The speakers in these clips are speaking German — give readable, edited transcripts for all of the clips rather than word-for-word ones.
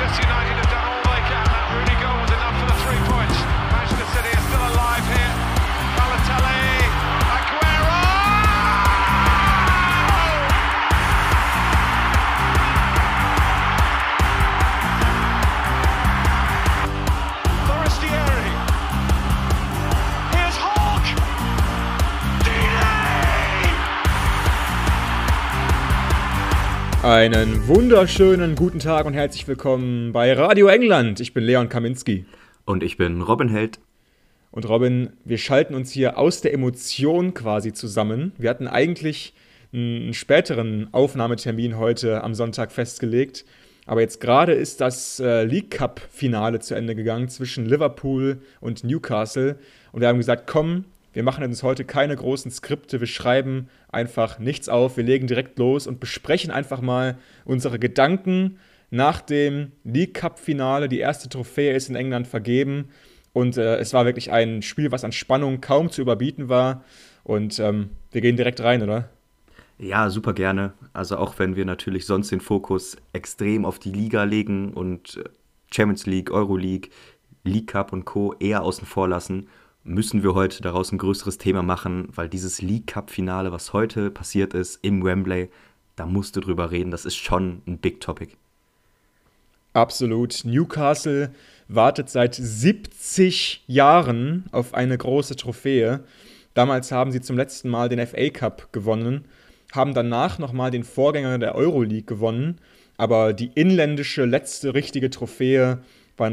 Manchester United have done all they can. That Rooney goal was enough for the 3 points. Manchester City are still alive here. Balotelli, Aguero! Forestieri. Here's Hawk. Einen wunderschönen guten Tag und herzlich willkommen bei Radio England. Ich bin Leon Kaminski. Und ich bin Robin Held. Und Robin, wir schalten uns hier aus der Emotion quasi zusammen. Wir hatten eigentlich einen späteren Aufnahmetermin heute am Sonntag festgelegt. Aber jetzt gerade ist das League Cup-Finale zu Ende gegangen zwischen Liverpool und Newcastle. Und wir haben gesagt, komm, wir machen uns heute keine großen Skripte, wir schreiben einfach nichts auf, wir legen direkt los und besprechen einfach mal unsere Gedanken nach dem League Cup-Finale. Die erste Trophäe ist in England vergeben und es war wirklich ein Spiel, was an Spannung kaum zu überbieten war. Und wir gehen direkt rein, oder? Ja, super gerne. Also auch wenn wir natürlich sonst den Fokus extrem auf die Liga legen und Champions League, Euroleague, League Cup und Co. eher außen vor lassen, müssen wir heute daraus ein größeres Thema machen, weil dieses League Cup-Finale, was heute passiert ist im Wembley, da musst du drüber reden, das ist schon ein Big Topic. Absolut. Newcastle wartet seit 70 Jahren auf eine große Trophäe. Damals haben sie zum letzten Mal den FA Cup gewonnen, haben danach nochmal den Vorgänger der Euroleague gewonnen, aber die inländische letzte richtige Trophäe war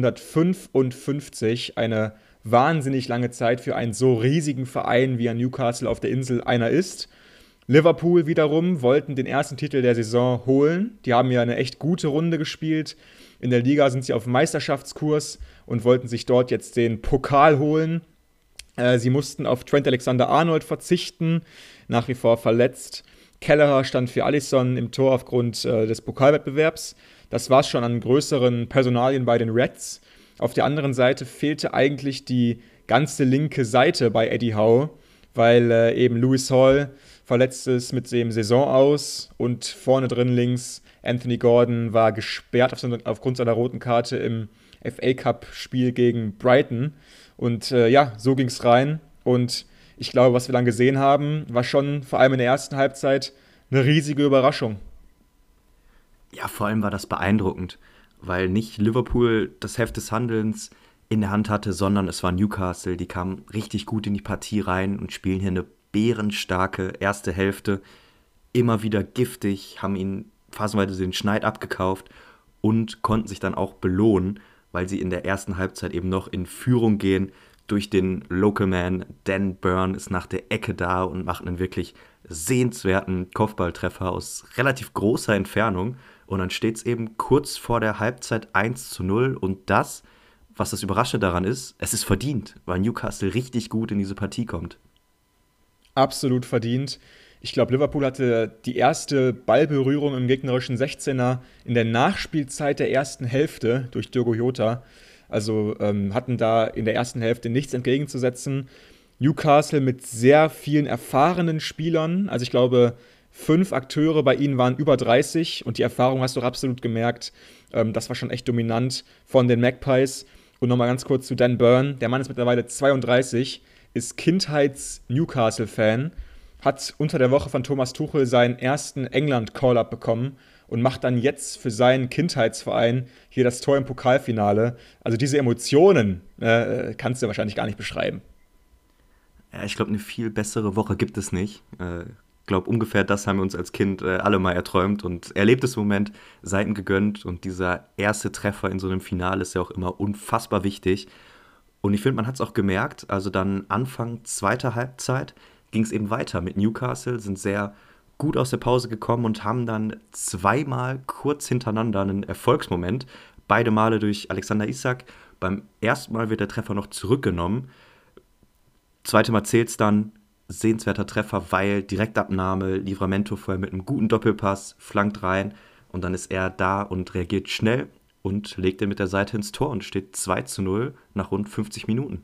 1955, eine wahnsinnig lange Zeit für einen so riesigen Verein, wie ein Newcastle auf der Insel einer ist. Liverpool wiederum wollten den ersten Titel der Saison holen. Die haben ja eine echt gute Runde gespielt. In der Liga sind sie auf Meisterschaftskurs und wollten sich dort jetzt den Pokal holen. Sie mussten auf Trent Alexander-Arnold verzichten, nach wie vor verletzt. Kelleher stand für Alisson im Tor aufgrund des Pokalwettbewerbs. Das war es schon an größeren Personalien bei den Reds. Auf der anderen Seite fehlte eigentlich die ganze linke Seite bei Eddie Howe, weil eben Lewis Hall verletzt ist mit dem Saison aus und vorne drin links Anthony Gordon war gesperrt aufgrund seiner roten Karte im FA Cup-Spiel gegen Brighton. Und so ging es rein. Und ich glaube, was wir dann gesehen haben, war schon vor allem in der ersten Halbzeit eine riesige Überraschung. Ja, vor allem war das beeindruckend, weil nicht Liverpool das Heft des Handelns in der Hand hatte, sondern es war Newcastle. Die kamen richtig gut in die Partie rein und spielen hier eine bärenstarke erste Hälfte. Immer wieder giftig, haben ihnen phasenweise den Schneid abgekauft und konnten sich dann auch belohnen, weil sie in der ersten Halbzeit eben noch in Führung gehen durch den Local Man. Dan Burn ist nach der Ecke da und macht einen wirklich sehenswerten Kopfballtreffer aus relativ großer Entfernung. Und dann steht es eben kurz vor der Halbzeit 1:0 und das, was das Überraschende daran ist, es ist verdient, weil Newcastle richtig gut in diese Partie kommt. Absolut verdient. Ich glaube, Liverpool hatte die erste Ballberührung im gegnerischen 16er in der Nachspielzeit der ersten Hälfte durch Diogo Jota. Also hatten da in der ersten Hälfte nichts entgegenzusetzen. Newcastle mit sehr vielen erfahrenen Spielern, also ich glaube 5 Akteure bei ihnen waren über 30 und die Erfahrung hast du auch absolut gemerkt. Das war schon echt dominant von den Magpies. Und nochmal ganz kurz zu Dan Burn. Der Mann ist mittlerweile 32, ist Kindheits-Newcastle-Fan, hat unter der Woche von Thomas Tuchel seinen ersten England-Call-Up bekommen und macht dann jetzt für seinen Kindheitsverein hier das Tor im Pokalfinale. Also diese Emotionen kannst du wahrscheinlich gar nicht beschreiben. Ja, ich glaube, eine viel bessere Woche gibt es nicht. Ich glaube, ungefähr das haben wir uns als Kind alle mal erträumt und erlebt es im Moment, Seiten gegönnt. Und dieser erste Treffer in so einem Finale ist ja auch immer unfassbar wichtig. Und ich finde, man hat es auch gemerkt, also dann Anfang zweiter Halbzeit ging es eben weiter mit Newcastle, sind sehr gut aus der Pause gekommen und haben dann zweimal kurz hintereinander einen Erfolgsmoment, beide Male durch Alexander Isak. Beim ersten Mal wird der Treffer noch zurückgenommen, zweite Mal zählt es dann, sehenswerter Treffer, weil Direktabnahme, Livramento vorher mit einem guten Doppelpass, flankt rein und dann ist er da und reagiert schnell und legt ihn mit der Seite ins Tor und steht 2:0 nach rund 50 Minuten.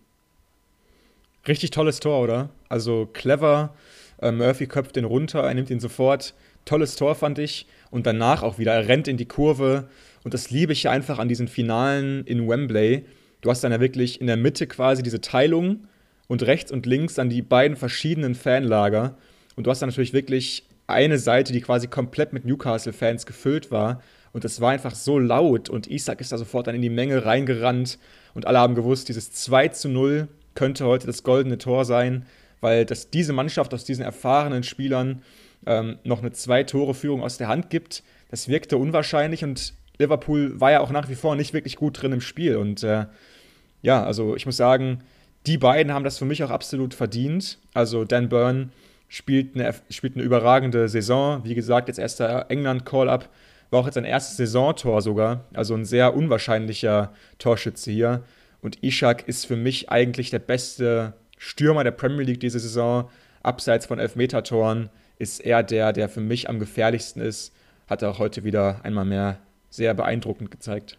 Richtig tolles Tor, oder? Also clever, Murphy köpft den runter, er nimmt ihn sofort. Tolles Tor, fand ich. Und danach auch wieder, er rennt in die Kurve Und das liebe ich ja einfach an diesen Finalen in Wembley. Du hast dann ja wirklich in der Mitte quasi diese Teilung und rechts und links dann die beiden verschiedenen Fanlager. Und du hast dann natürlich wirklich eine Seite, die quasi komplett mit Newcastle-Fans gefüllt war. Und das war einfach so laut. Und Isak ist da sofort dann in die Menge reingerannt. Und alle haben gewusst, dieses 2:0 könnte heute das goldene Tor sein, weil das diese Mannschaft aus diesen erfahrenen Spielern noch eine 2-Tore-Führung aus der Hand gibt. Das wirkte unwahrscheinlich und Liverpool war ja auch nach wie vor nicht wirklich gut drin im Spiel. Und ja, also ich muss sagen, die beiden haben das für mich auch absolut verdient. Also Dan Burn spielt eine überragende Saison. Wie gesagt, jetzt erster England-Call-Up, war auch jetzt sein erstes Saisontor sogar. Also ein sehr unwahrscheinlicher Torschütze hier. Und Isak ist für mich eigentlich der beste Stürmer der Premier League diese Saison. Abseits von Elfmetertoren ist er der für mich am gefährlichsten ist. Hat er auch heute wieder einmal mehr sehr beeindruckend gezeigt.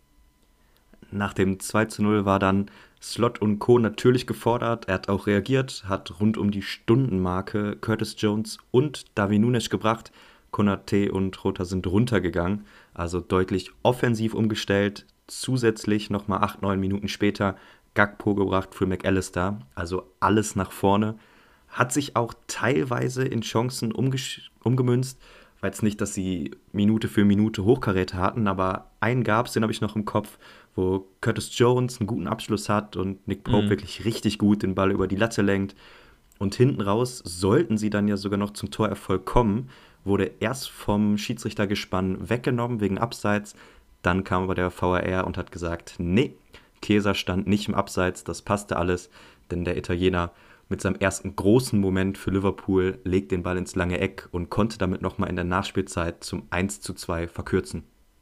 Nach dem 2:0 war dann Slot und Co. natürlich gefordert. Er hat auch reagiert, hat rund um die Stundenmarke Curtis Jones und Darwin Núñez gebracht. Konaté und Jota sind runtergegangen, also deutlich offensiv umgestellt. Zusätzlich nochmal 8-9 Minuten später Gakpo gebracht für McAllister, also alles nach vorne. Hat sich auch teilweise in Chancen umgemünzt. War jetzt nicht, dass sie Minute für Minute Hochkaräter hatten, aber einen gab es, den habe ich noch im Kopf, wo Curtis Jones einen guten Abschluss hat und Nick Pope wirklich richtig gut den Ball über die Latte lenkt. Und hinten raus sollten sie dann ja sogar noch zum Torerfolg kommen, wurde erst vom Schiedsrichtergespann weggenommen wegen Abseits. Dann kam aber der VAR und hat gesagt, nee, Chiesa stand nicht im Abseits, das passte alles, denn der Italiener mit seinem ersten großen Moment für Liverpool legt den Ball ins lange Eck und konnte damit nochmal in der Nachspielzeit zum 1:2 verkürzen.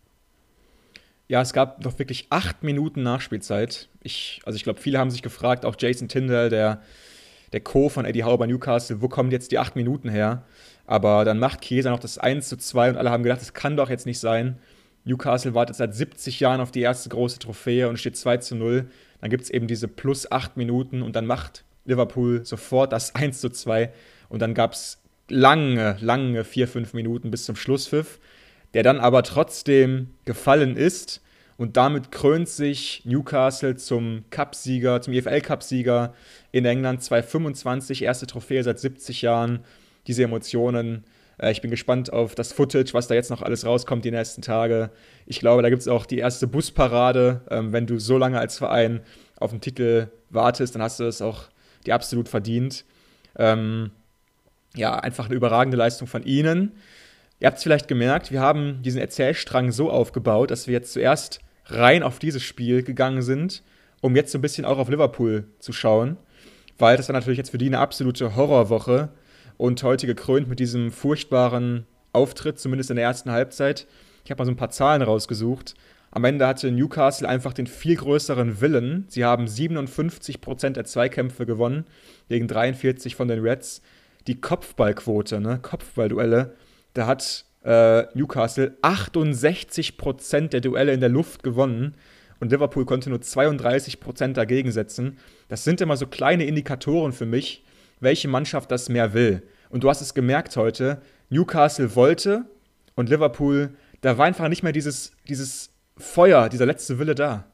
Ja, es gab noch wirklich 8 Minuten Nachspielzeit. Ich glaube, viele haben sich gefragt, auch Jason Tindall, der Co. von Eddie Howe bei Newcastle, wo kommen jetzt die 8 Minuten her? Aber dann macht Chiesa noch das 1:2 und alle haben gedacht, das kann doch jetzt nicht sein. Newcastle wartet seit 70 Jahren auf die erste große Trophäe und steht 2:0. Dann gibt es eben diese plus 8 Minuten und dann macht Liverpool sofort das 1:2. Und dann gab es lange 4-5 Minuten bis zum Schlusspfiff, der dann aber trotzdem gefallen ist. Und damit krönt sich Newcastle zum Cup-Sieger, zum EFL-Cup-Sieger in England 2025, erste Trophäe seit 70 Jahren. Diese Emotionen. Ich bin gespannt auf das Footage, was da jetzt noch alles rauskommt die nächsten Tage. Ich glaube, da gibt es auch die erste Busparade. Wenn du so lange als Verein auf den Titel wartest, dann hast du es auch die absolut verdient. Ja, einfach eine überragende Leistung von ihnen. Ihr habt es vielleicht gemerkt, wir haben diesen Erzählstrang so aufgebaut, dass wir jetzt zuerst rein auf dieses Spiel gegangen sind, um jetzt so ein bisschen auch auf Liverpool zu schauen, weil das war natürlich jetzt für die eine absolute Horrorwoche und heute gekrönt mit diesem furchtbaren Auftritt, zumindest in der ersten Halbzeit. Ich habe mal so ein paar Zahlen rausgesucht. Am Ende hatte Newcastle einfach den viel größeren Willen. Sie haben 57% der Zweikämpfe gewonnen, gegen 43% von den Reds. Die Kopfballquote, Kopfballduelle, da hat Newcastle 68% der Duelle in der Luft gewonnen und Liverpool konnte nur 32% dagegen setzen. Das sind immer so kleine Indikatoren für mich, welche Mannschaft das mehr will. Und du hast es gemerkt heute, Newcastle wollte und Liverpool, da war einfach nicht mehr dieses Feuer, dieser letzte Wille da.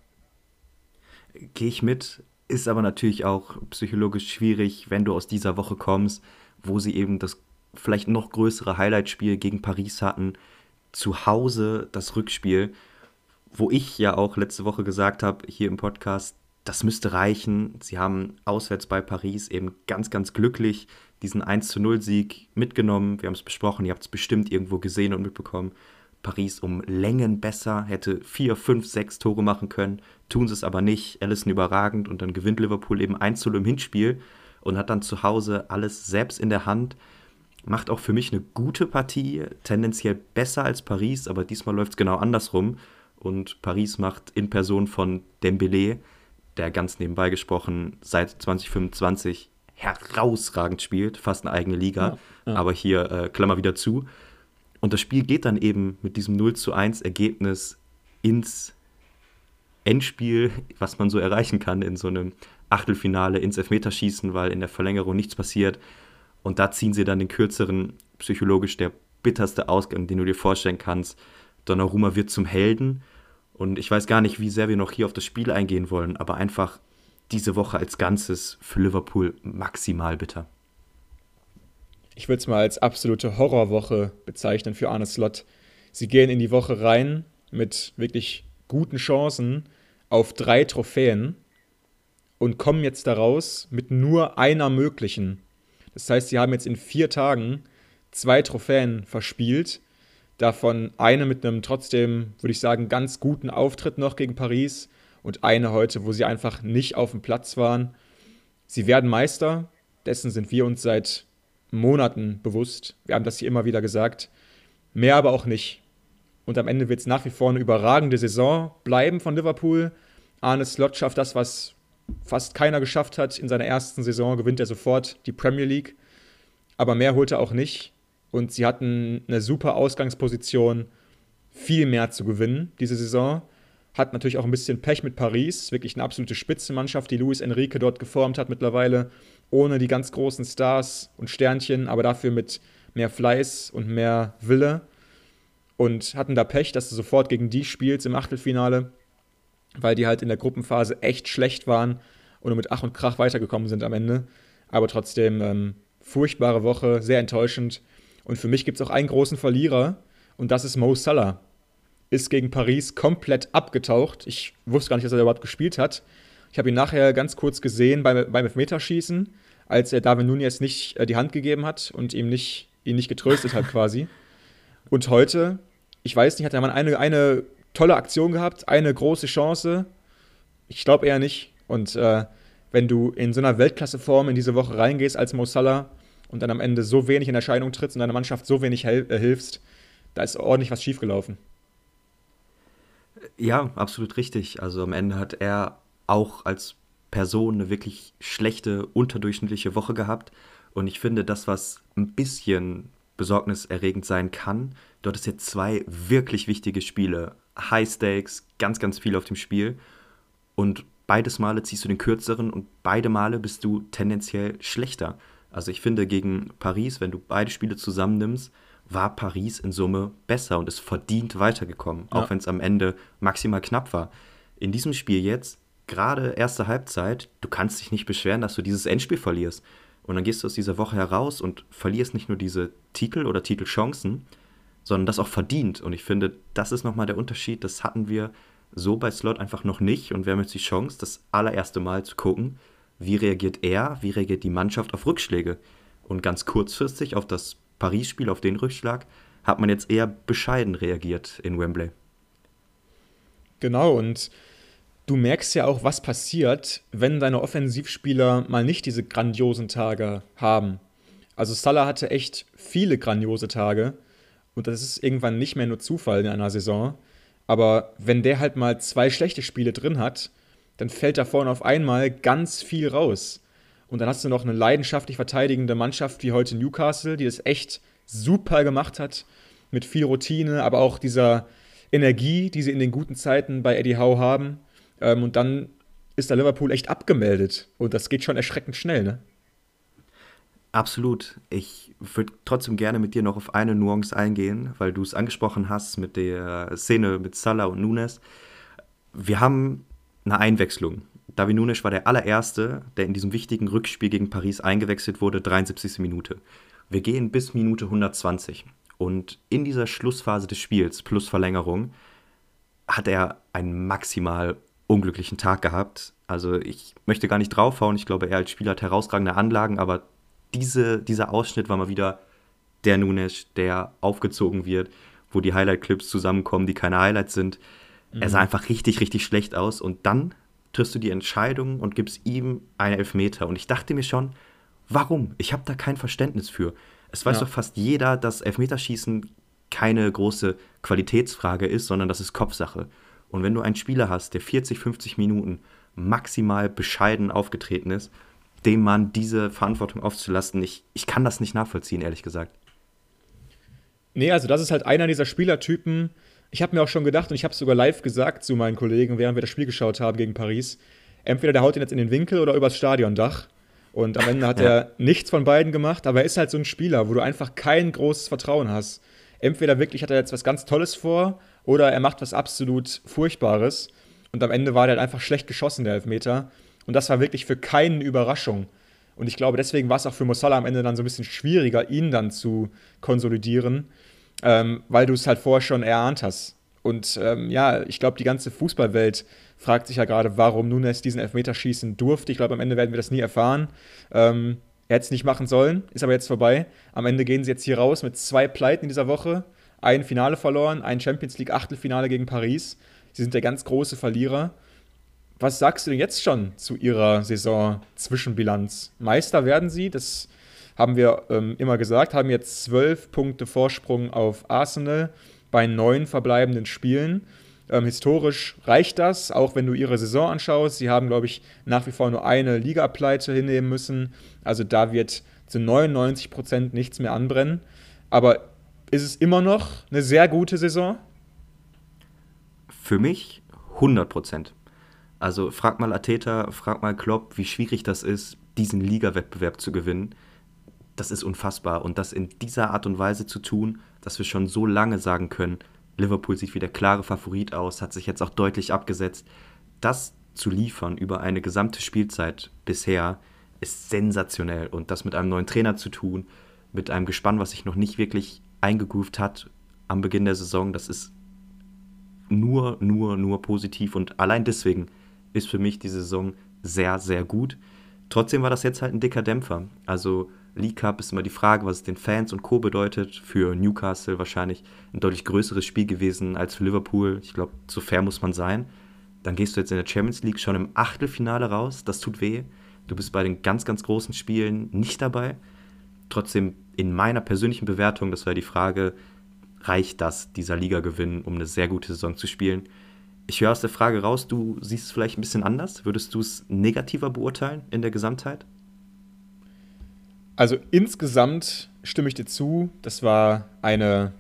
Gehe ich mit, ist aber natürlich auch psychologisch schwierig, wenn du aus dieser Woche kommst, wo sie eben das vielleicht noch größere Highlight-Spiel gegen Paris hatten, zu Hause das Rückspiel, wo ich ja auch letzte Woche gesagt habe, hier im Podcast, das müsste reichen. Sie haben auswärts bei Paris eben ganz, ganz glücklich diesen 1:0-Sieg mitgenommen. Wir haben es besprochen, ihr habt es bestimmt irgendwo gesehen und mitbekommen. Paris um Längen besser, hätte 4, 5, 6 Tore machen können, tun sie es aber nicht. Alisson überragend und dann gewinnt Liverpool eben 1:0 im Hinspiel und hat dann zu Hause alles selbst in der Hand. Macht auch für mich eine gute Partie, tendenziell besser als Paris, aber diesmal läuft es genau andersrum. Und Paris macht in Person von Dembélé, der ganz nebenbei gesprochen seit 2025 herausragend spielt, fast eine eigene Liga, aber hier Klammer wieder zu. Und das Spiel geht dann eben mit diesem 0:1 Ergebnis ins Endspiel, was man so erreichen kann in so einem Achtelfinale, ins Elfmeterschießen, weil in der Verlängerung nichts passiert. Und da ziehen sie dann den kürzeren, psychologisch der bitterste Ausgang, den du dir vorstellen kannst. Donnarumma wird zum Helden. Und ich weiß gar nicht, wie sehr wir noch hier auf das Spiel eingehen wollen, aber einfach diese Woche als Ganzes für Liverpool maximal bitter. Ich würde es mal als absolute Horrorwoche bezeichnen für Arne Slot. Sie gehen in die Woche rein mit wirklich guten Chancen auf 3 Trophäen und kommen jetzt daraus mit nur einer möglichen. Das heißt, sie haben jetzt in 4 Tagen 2 Trophäen verspielt. Davon eine mit einem trotzdem, würde ich sagen, ganz guten Auftritt noch gegen Paris und eine heute, wo sie einfach nicht auf dem Platz waren. Sie werden Meister, dessen sind wir uns seit Monaten bewusst. Wir haben das hier immer wieder gesagt. Mehr aber auch nicht. Und am Ende wird es nach wie vor eine überragende Saison bleiben von Liverpool. Arne Slot schafft das, was fast keiner geschafft hat. In seiner ersten Saison gewinnt er sofort die Premier League. Aber mehr holt er auch nicht. Und sie hatten eine super Ausgangsposition, viel mehr zu gewinnen diese Saison. Hat natürlich auch ein bisschen Pech mit Paris. Wirklich eine absolute Spitzenmannschaft, die Luis Enrique dort geformt hat mittlerweile. Ohne die ganz großen Stars und Sternchen, aber dafür mit mehr Fleiß und mehr Wille. Und hatten da Pech, dass du sofort gegen die spielst im Achtelfinale, weil die halt in der Gruppenphase echt schlecht waren und nur mit Ach und Krach weitergekommen sind am Ende. Aber trotzdem furchtbare Woche, sehr enttäuschend. Und für mich gibt es auch einen großen Verlierer und das ist Mo Salah. Ist gegen Paris komplett abgetaucht. Ich wusste gar nicht, dass er überhaupt gespielt hat. Ich habe ihn nachher ganz kurz gesehen beim Elfmeterschießen, als er Darwin Núñez nicht die Hand gegeben hat und ihn nicht getröstet hat quasi. Und heute, ich weiß nicht, hat der Mann eine tolle Aktion gehabt, eine große Chance? Ich glaube eher nicht. Und wenn du in so einer Weltklasseform in diese Woche reingehst als Mo Salah und dann am Ende so wenig in Erscheinung trittst und deiner Mannschaft so wenig hilfst, da ist ordentlich was schiefgelaufen. Ja, absolut richtig. Also am Ende hat er auch als Person eine wirklich schlechte, unterdurchschnittliche Woche gehabt. Und ich finde, das, was ein bisschen besorgniserregend sein kann, dort ist jetzt 2 wirklich wichtige Spiele. High Stakes, ganz, ganz viel auf dem Spiel. Und beides Male ziehst du den kürzeren und beide Male bist du tendenziell schlechter. Also ich finde, gegen Paris, wenn du beide Spiele zusammennimmst, war Paris in Summe besser und ist verdient weitergekommen, auch wenn es am Ende maximal knapp war. In diesem Spiel jetzt, gerade erste Halbzeit, du kannst dich nicht beschweren, dass du dieses Endspiel verlierst. Und dann gehst du aus dieser Woche heraus und verlierst nicht nur diese Titel oder Titelchancen, sondern das auch verdient. Und ich finde, das ist nochmal der Unterschied, das hatten wir so bei Slot einfach noch nicht. Und wir haben jetzt die Chance, das allererste Mal zu gucken, wie reagiert er, wie reagiert die Mannschaft auf Rückschläge. Und ganz kurzfristig auf das Paris-Spiel, auf den Rückschlag, hat man jetzt eher bescheiden reagiert in Wembley. Genau, und du merkst ja auch, was passiert, wenn deine Offensivspieler mal nicht diese grandiosen Tage haben. Also Salah hatte echt viele grandiose Tage und das ist irgendwann nicht mehr nur Zufall in einer Saison. Aber wenn der halt mal 2 schlechte Spiele drin hat, dann fällt da vorne auf einmal ganz viel raus. Und dann hast du noch eine leidenschaftlich verteidigende Mannschaft wie heute Newcastle, die das echt super gemacht hat, mit viel Routine, aber auch dieser Energie, die sie in den guten Zeiten bei Eddie Howe haben. Und dann ist da Liverpool echt abgemeldet. Und das geht schon erschreckend schnell, ne? Absolut. Ich würde trotzdem gerne mit dir noch auf eine Nuance eingehen, weil du es angesprochen hast mit der Szene mit Salah und Núñez. Wir haben eine Einwechslung. Darwin Núñez war der allererste, der in diesem wichtigen Rückspiel gegen Paris eingewechselt wurde, 73. Minute. Wir gehen bis Minute 120. Und in dieser Schlussphase des Spiels, plus Verlängerung, hat er einen maximal unglücklichen Tag gehabt. Also ich möchte gar nicht draufhauen. Ich glaube, er als Spieler hat herausragende Anlagen, aber dieser Ausschnitt war mal wieder der Núñez, der aufgezogen wird, wo die Highlight-Clips zusammenkommen, die keine Highlights sind. Er sah einfach richtig, richtig schlecht aus. Und dann triffst du die Entscheidung und gibst ihm einen Elfmeter. Und ich dachte mir schon, warum? Ich habe da kein Verständnis für. Es weiß doch fast jeder, dass Elfmeterschießen keine große Qualitätsfrage ist, sondern das ist Kopfsache. Und wenn du einen Spieler hast, der 40, 50 Minuten maximal bescheiden aufgetreten ist, dem Mann diese Verantwortung aufzulasten, ich kann das nicht nachvollziehen, ehrlich gesagt. Nee, also das ist halt einer dieser Spielertypen. Ich habe mir auch schon gedacht, und ich habe es sogar live gesagt zu meinen Kollegen, während wir das Spiel geschaut haben gegen Paris, entweder der haut ihn jetzt in den Winkel oder übers Stadiondach. Und am Ende hat er nichts von beiden gemacht, aber er ist halt so ein Spieler, wo du einfach kein großes Vertrauen hast. Entweder wirklich hat er jetzt was ganz Tolles vor oder er macht was absolut Furchtbares und am Ende war der halt einfach schlecht geschossen, der Elfmeter. Und das war wirklich für keinen Überraschung. Und ich glaube, deswegen war es auch für Mo Salah am Ende dann so ein bisschen schwieriger, ihn dann zu konsolidieren, weil du es halt vorher schon erahnt hast. Und ja, ich glaube, die ganze Fußballwelt fragt sich ja gerade, warum Núñez diesen Elfmeter schießen durfte. Ich glaube, am Ende werden wir das nie erfahren. Er hätte es nicht machen sollen, ist aber jetzt vorbei. Am Ende gehen sie jetzt hier raus mit 2 Pleiten in dieser Woche. Ein Finale verloren, ein Champions League Achtelfinale gegen Paris. Sie sind der ganz große Verlierer. Was sagst du denn jetzt schon zu ihrer Saison-Zwischenbilanz? Meister werden sie, das haben wir immer gesagt, haben jetzt 12 Punkte Vorsprung auf Arsenal bei 9 verbleibenden Spielen. Historisch reicht das, auch wenn du ihre Saison anschaust. Sie haben, glaube ich, nach wie vor nur eine Ligapleite hinnehmen müssen. Also da wird zu 99% nichts mehr anbrennen. Aber ist es immer noch eine sehr gute Saison? Für mich 100%. Also frag mal Arteta, frag mal Klopp, wie schwierig das ist, diesen Liga-Wettbewerb zu gewinnen. Das ist unfassbar. Und das in dieser Art und Weise zu tun, dass wir schon so lange sagen können, Liverpool sieht wie der klare Favorit aus, hat sich jetzt auch deutlich abgesetzt. Das zu liefern über eine gesamte Spielzeit bisher ist sensationell. Und das mit einem neuen Trainer zu tun, mit einem Gespann, was sich noch nicht wirklich eingegroovt hat am Beginn der Saison, das ist nur positiv. Und allein deswegen ist für mich die Saison sehr, sehr gut. Trotzdem war das jetzt halt ein dicker Dämpfer. Also League Cup ist immer die Frage, was es den Fans und Co. bedeutet. Für Newcastle wahrscheinlich ein deutlich größeres Spiel gewesen als für Liverpool. Ich glaube, so fair muss man sein. Dann gehst du jetzt in der Champions League schon im Achtelfinale raus. Das tut weh. Du bist bei den ganz, ganz großen Spielen nicht dabei. Trotzdem in meiner persönlichen Bewertung, das war die Frage, reicht das, dieser Liga-Gewinn, um eine sehr gute Saison zu spielen? Ich höre aus der Frage raus, du siehst es vielleicht ein bisschen anders. Würdest du es negativer beurteilen in der Gesamtheit? Also insgesamt stimme ich dir zu, das war eine,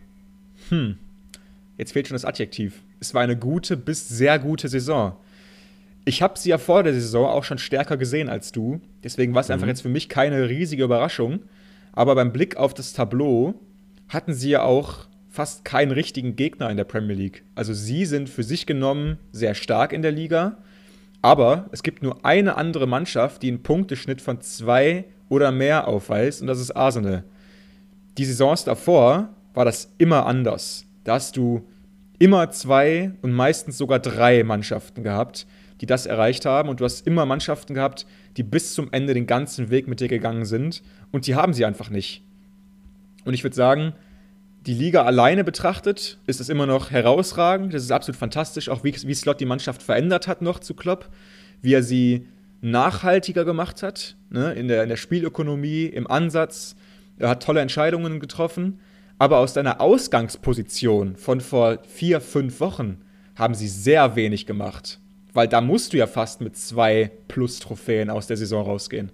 jetzt fehlt schon das Adjektiv. Es war eine gute bis sehr gute Saison. Ich habe sie ja vor der Saison auch schon stärker gesehen als du. Deswegen war es einfach jetzt für mich keine riesige Überraschung. Aber beim Blick auf das Tableau hatten sie ja auch fast keinen richtigen Gegner in der Premier League. Also sie sind für sich genommen sehr stark in der Liga. Aber es gibt nur eine andere Mannschaft, die einen Punkteschnitt von 2 oder mehr aufweist. Und das ist Arsenal. Die Saisons davor war das immer anders. Da hast du immer 2 und meistens sogar 3 Mannschaften gehabt, die das erreicht haben. Und du hast immer Mannschaften gehabt, die bis zum Ende den ganzen Weg mit dir gegangen sind. Und die haben sie einfach nicht. Und ich würde sagen, die Liga alleine betrachtet, ist es immer noch herausragend. Das ist absolut fantastisch, auch wie Slot die Mannschaft verändert hat noch zu Klopp. Wie er sie nachhaltiger gemacht hat, ne, in der Spielökonomie, im Ansatz. Er hat tolle Entscheidungen getroffen. Aber aus deiner Ausgangsposition von vor 4, 5 Wochen haben sie sehr wenig gemacht. Weil da musst du ja fast mit 2 plus Trophäen aus der Saison rausgehen.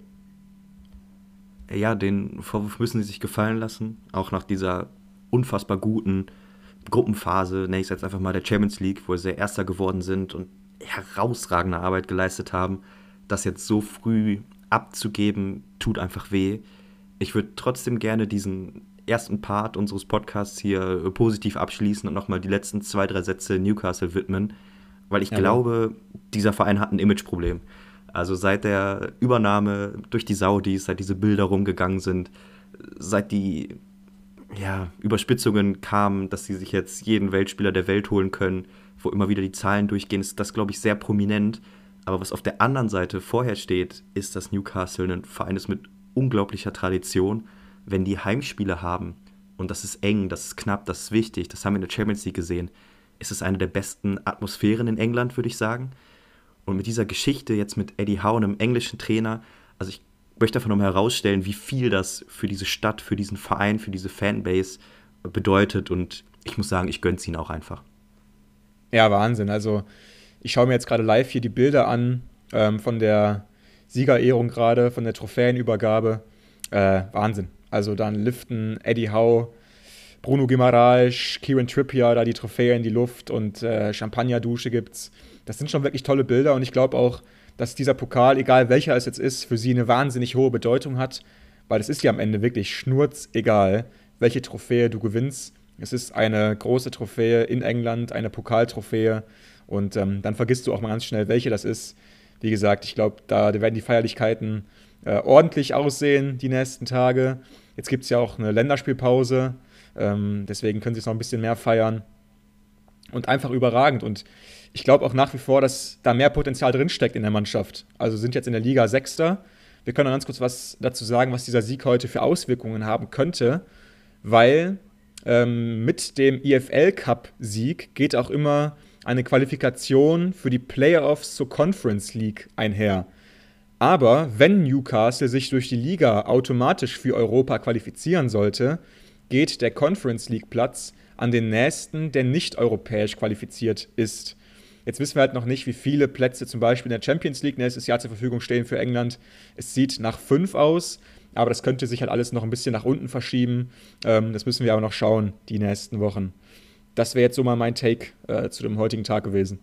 Ja, den Vorwurf müssen sie sich gefallen lassen. Auch nach dieser unfassbar guten Gruppenphase, nenne ich es jetzt einfach mal, der Champions League, wo sie Erster geworden sind und herausragende Arbeit geleistet haben. Das jetzt so früh abzugeben, tut einfach weh. Ich würde trotzdem gerne diesen ersten Part unseres Podcasts hier positiv abschließen und nochmal die letzten 2, 3 Sätze Newcastle widmen, weil ich glaube, dieser Verein hat ein Imageproblem. Also seit der Übernahme durch die Saudis, seit diese Bilder rumgegangen sind, seit die Überspitzungen kamen, dass sie sich jetzt jeden Weltspieler der Welt holen können, wo immer wieder die Zahlen durchgehen, ist das, glaube ich, sehr prominent. Aber was auf der anderen Seite vorher steht, ist, dass Newcastle ein Verein ist mit unglaublicher Tradition. Wenn die Heimspiele haben, und das ist eng, das ist knapp, das ist wichtig, das haben wir in der Champions League gesehen, ist es eine der besten Atmosphären in England, würde ich sagen. Und mit dieser Geschichte jetzt mit Eddie Howe, einem englischen Trainer, also ich möchte einfach nochmal herausstellen, wie viel das für diese Stadt, für diesen Verein, für diese Fanbase bedeutet. Und ich muss sagen, ich gönn's ihnen auch einfach. Ja, Wahnsinn. Also ich schaue mir jetzt gerade live hier die Bilder an von der Siegerehrung gerade, von der Trophäenübergabe. Wahnsinn. Also dann liften Eddie Howe, Bruno Guimaraes, Kieran Trippier da die Trophäe in die Luft und Champagnerdusche gibt's. Das sind schon wirklich tolle Bilder und ich glaube auch, dass dieser Pokal, egal welcher es jetzt ist, für sie eine wahnsinnig hohe Bedeutung hat, weil es ist ja am Ende wirklich schnurzegal, welche Trophäe du gewinnst. Es ist eine große Trophäe in England, eine Pokaltrophäe. Und dann vergisst du auch mal ganz schnell, welche das ist. Wie gesagt, ich glaube, da werden die Feierlichkeiten ordentlich aussehen die nächsten Tage. Jetzt gibt es ja auch eine Länderspielpause. Deswegen können sie es noch ein bisschen mehr feiern. Und einfach überragend. Und ich glaube auch nach wie vor, dass da mehr Potenzial drinsteckt in der Mannschaft. Also sind jetzt in der Liga Sechster. Wir können noch ganz kurz was dazu sagen, was dieser Sieg heute für Auswirkungen haben könnte. Weil mit dem EFL-Cup-Sieg geht auch immer eine Qualifikation für die Playoffs zur Conference League einher. Aber wenn Newcastle sich durch die Liga automatisch für Europa qualifizieren sollte, geht der Conference League Platz an den nächsten, der nicht europäisch qualifiziert ist. Jetzt wissen wir halt noch nicht, wie viele Plätze zum Beispiel in der Champions League nächstes Jahr zur Verfügung stehen für England. Es sieht nach 5 aus, aber das könnte sich halt alles noch ein bisschen nach unten verschieben. Das müssen wir aber noch schauen, die nächsten Wochen. Das wäre jetzt so mal mein Take zu dem heutigen Tag gewesen.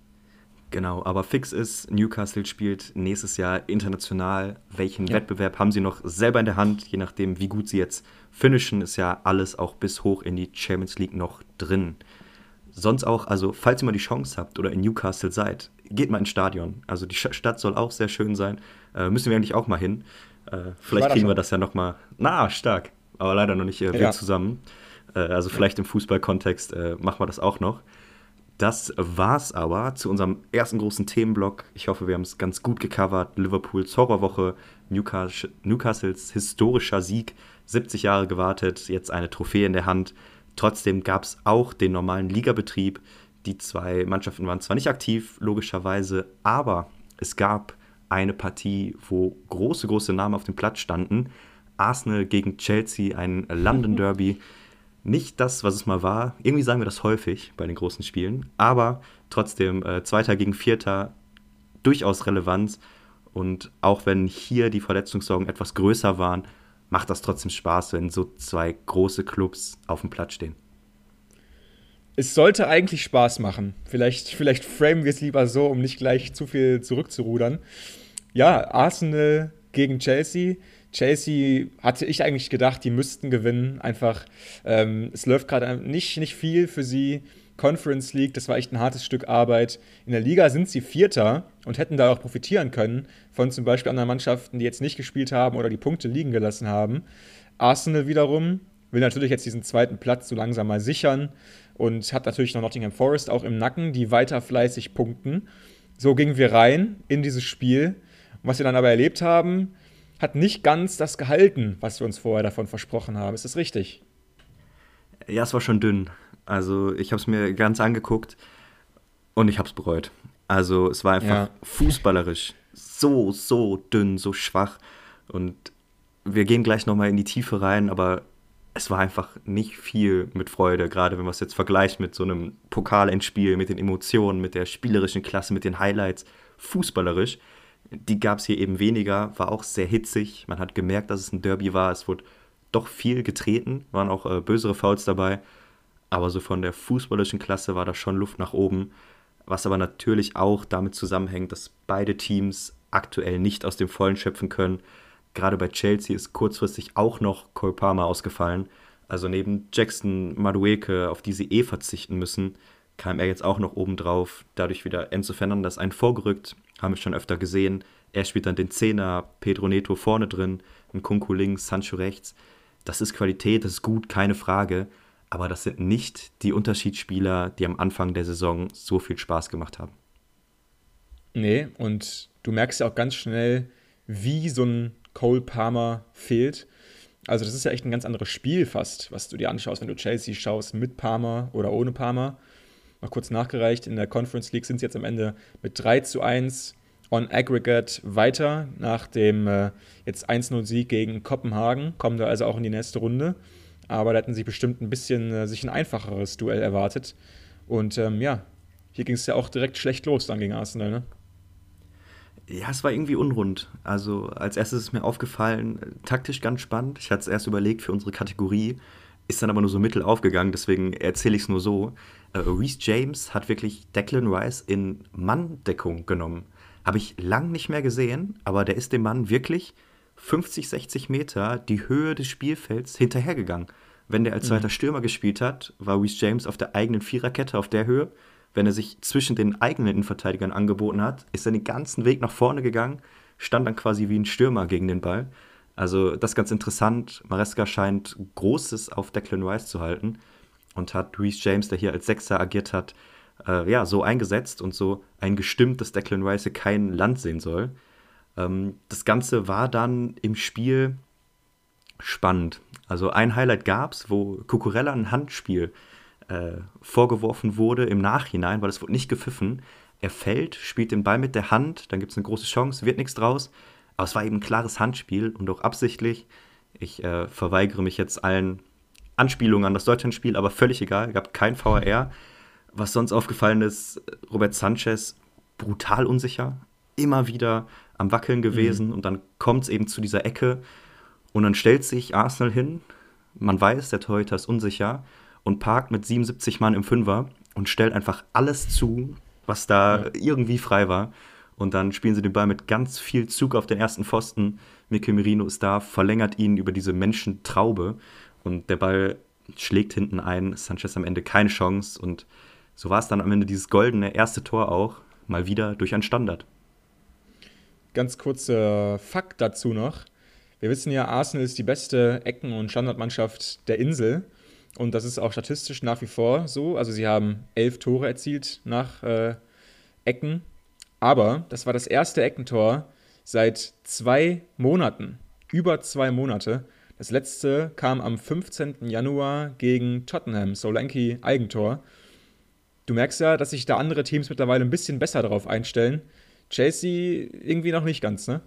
Genau, aber fix ist, Newcastle spielt nächstes Jahr international. Welchen Wettbewerb haben sie noch selber in der Hand? Je nachdem, wie gut sie jetzt finishen, ist ja alles auch bis hoch in die Champions League noch drin. Sonst auch, also falls ihr mal die Chance habt oder in Newcastle seid, geht mal ins Stadion. Also die Stadt soll auch sehr schön sein. Müssen wir eigentlich auch mal hin. Vielleicht kriegen wir das ja noch mal, stark, aber leider noch nicht wild zusammen. Also vielleicht im Fußballkontext machen wir das auch noch. Das war's aber zu unserem ersten großen Themenblock. Ich hoffe, wir haben es ganz gut gecovert. Liverpools Horrorwoche, Newcastles historischer Sieg, 70 Jahre gewartet, jetzt eine Trophäe in der Hand. Trotzdem gab es auch den normalen Ligabetrieb. Die 2 Mannschaften waren zwar nicht aktiv, logischerweise, aber es gab eine Partie, wo große Namen auf dem Platz standen. Arsenal gegen Chelsea, ein London Derby. Nicht das, was es mal war. Irgendwie sagen wir das häufig bei den großen Spielen. Aber trotzdem, Zweiter gegen Vierter, durchaus Relevanz. Und auch wenn hier die Verletzungssorgen etwas größer waren, macht das trotzdem Spaß, wenn so 2 große Clubs auf dem Platz stehen. Es sollte eigentlich Spaß machen. Vielleicht framen wir es lieber so, um nicht gleich zu viel zurückzurudern. Ja, Arsenal gegen Chelsea. Chelsea hatte ich eigentlich gedacht, die müssten gewinnen. Einfach, es läuft gerade nicht viel für sie. Conference League, das war echt ein hartes Stück Arbeit. In der Liga sind sie Vierter und hätten da auch profitieren können von zum Beispiel anderen Mannschaften, die jetzt nicht gespielt haben oder die Punkte liegen gelassen haben. Arsenal wiederum will natürlich jetzt diesen 2. Platz so langsam mal sichern und hat natürlich noch Nottingham Forest auch im Nacken, die weiter fleißig punkten. So gingen wir rein in dieses Spiel. Und was wir dann aber erlebt haben, hat nicht ganz das gehalten, was wir uns vorher davon versprochen haben. Ist das richtig? Ja, es war schon dünn. Also ich habe es mir ganz angeguckt und ich habe es bereut. Also es war einfach fußballerisch so dünn, so schwach. Und wir gehen gleich nochmal in die Tiefe rein, aber es war einfach nicht viel mit Freude, gerade wenn man es jetzt vergleicht mit so einem Pokalendspiel, mit den Emotionen, mit der spielerischen Klasse, mit den Highlights. Fußballerisch, die gab es hier eben weniger, war auch sehr hitzig. Man hat gemerkt, dass es ein Derby war. Es wurde doch viel getreten, waren auch bösere Fouls dabei. Aber so von der fußballerischen Klasse war da schon Luft nach oben, was aber natürlich auch damit zusammenhängt, dass beide Teams aktuell nicht aus dem Vollen schöpfen können. Gerade bei Chelsea ist kurzfristig auch noch Cole Palmer ausgefallen. Also neben Jackson, Madueke, auf die sie verzichten müssen, kam er jetzt auch noch oben drauf. Dadurch wieder Enzo Fernandes vorgerückt, haben wir schon öfter gesehen. Er spielt dann den Zehner, Pedro Neto vorne drin, Nkunku links, Sancho rechts. Das ist Qualität, das ist gut, keine Frage. Aber das sind nicht die Unterschiedsspieler, die am Anfang der Saison so viel Spaß gemacht haben. Nee, und du merkst ja auch ganz schnell, wie so ein Cole Palmer fehlt. Also das ist ja echt ein ganz anderes Spiel fast, was du dir anschaust, wenn du Chelsea schaust, mit Palmer oder ohne Palmer. Mal kurz nachgereicht, in der Conference League sind sie jetzt am Ende mit 3:1 on Aggregate weiter, nach dem jetzt 1-0-Sieg gegen Kopenhagen, kommen da also auch in die nächste Runde. Aber da hätten sie bestimmt ein bisschen sich ein einfacheres Duell erwartet. Und hier ging es ja auch direkt schlecht los dann gegen Arsenal, ne? Ja, es war irgendwie unrund. Also als erstes ist mir aufgefallen, taktisch ganz spannend. Ich hatte es erst überlegt für unsere Kategorie, ist dann aber nur so mittel aufgegangen, deswegen erzähle ich es nur so. Reece James hat wirklich Declan Rice in Manndeckung genommen. Habe ich lang nicht mehr gesehen, aber der ist dem Mann wirklich 50, 60 Meter die Höhe des Spielfelds hinterhergegangen. Wenn der als zweiter Stürmer gespielt hat, war Reece James auf der eigenen Viererkette auf der Höhe. Wenn er sich zwischen den eigenen Innenverteidigern angeboten hat, ist er den ganzen Weg nach vorne gegangen, stand dann quasi wie ein Stürmer gegen den Ball. Also das ist ganz interessant. Maresca scheint Großes auf Declan Rice zu halten und hat Reece James, der hier als Sechser agiert hat, so eingesetzt und so eingestimmt, dass Declan Rice hier kein Land sehen soll. Das Ganze war dann im Spiel spannend. Also ein Highlight gab es, wo Cucurella ein Handspiel vorgeworfen wurde im Nachhinein, weil es wurde nicht gepfiffen. Er fällt, spielt den Ball mit der Hand, dann gibt es eine große Chance, wird nichts draus. Aber es war eben ein klares Handspiel und auch absichtlich. Ich verweigere mich jetzt allen Anspielungen an das Deutschlandspiel, aber völlig egal, es gab kein VAR. Was sonst aufgefallen ist, Robert Sanchez brutal unsicher, immer wieder am Wackeln gewesen und dann kommt es eben zu dieser Ecke und dann stellt sich Arsenal hin, man weiß, der Torhüter ist unsicher und parkt mit 77 Mann im Fünfer und stellt einfach alles zu, was da irgendwie frei war. Und dann spielen sie den Ball mit ganz viel Zug auf den ersten Pfosten. Mikel Merino ist da, verlängert ihn über diese Menschentraube. Und der Ball schlägt hinten ein. Sanchez am Ende keine Chance. Und so war es dann am Ende dieses goldene erste Tor auch. Mal wieder durch einen Standard. Ganz kurzer Fakt dazu noch. Wir wissen ja, Arsenal ist die beste Ecken- und Standardmannschaft der Insel. Und das ist auch statistisch nach wie vor so. Also sie haben 11 Tore erzielt nach Ecken. Aber das war das erste Eckentor seit 2 Monaten. Über 2 Monate. Das letzte kam am 15. Januar gegen Tottenham. Solanke Eigentor. Du merkst ja, dass sich da andere Teams mittlerweile ein bisschen besser darauf einstellen. Chelsea irgendwie noch nicht ganz, ne?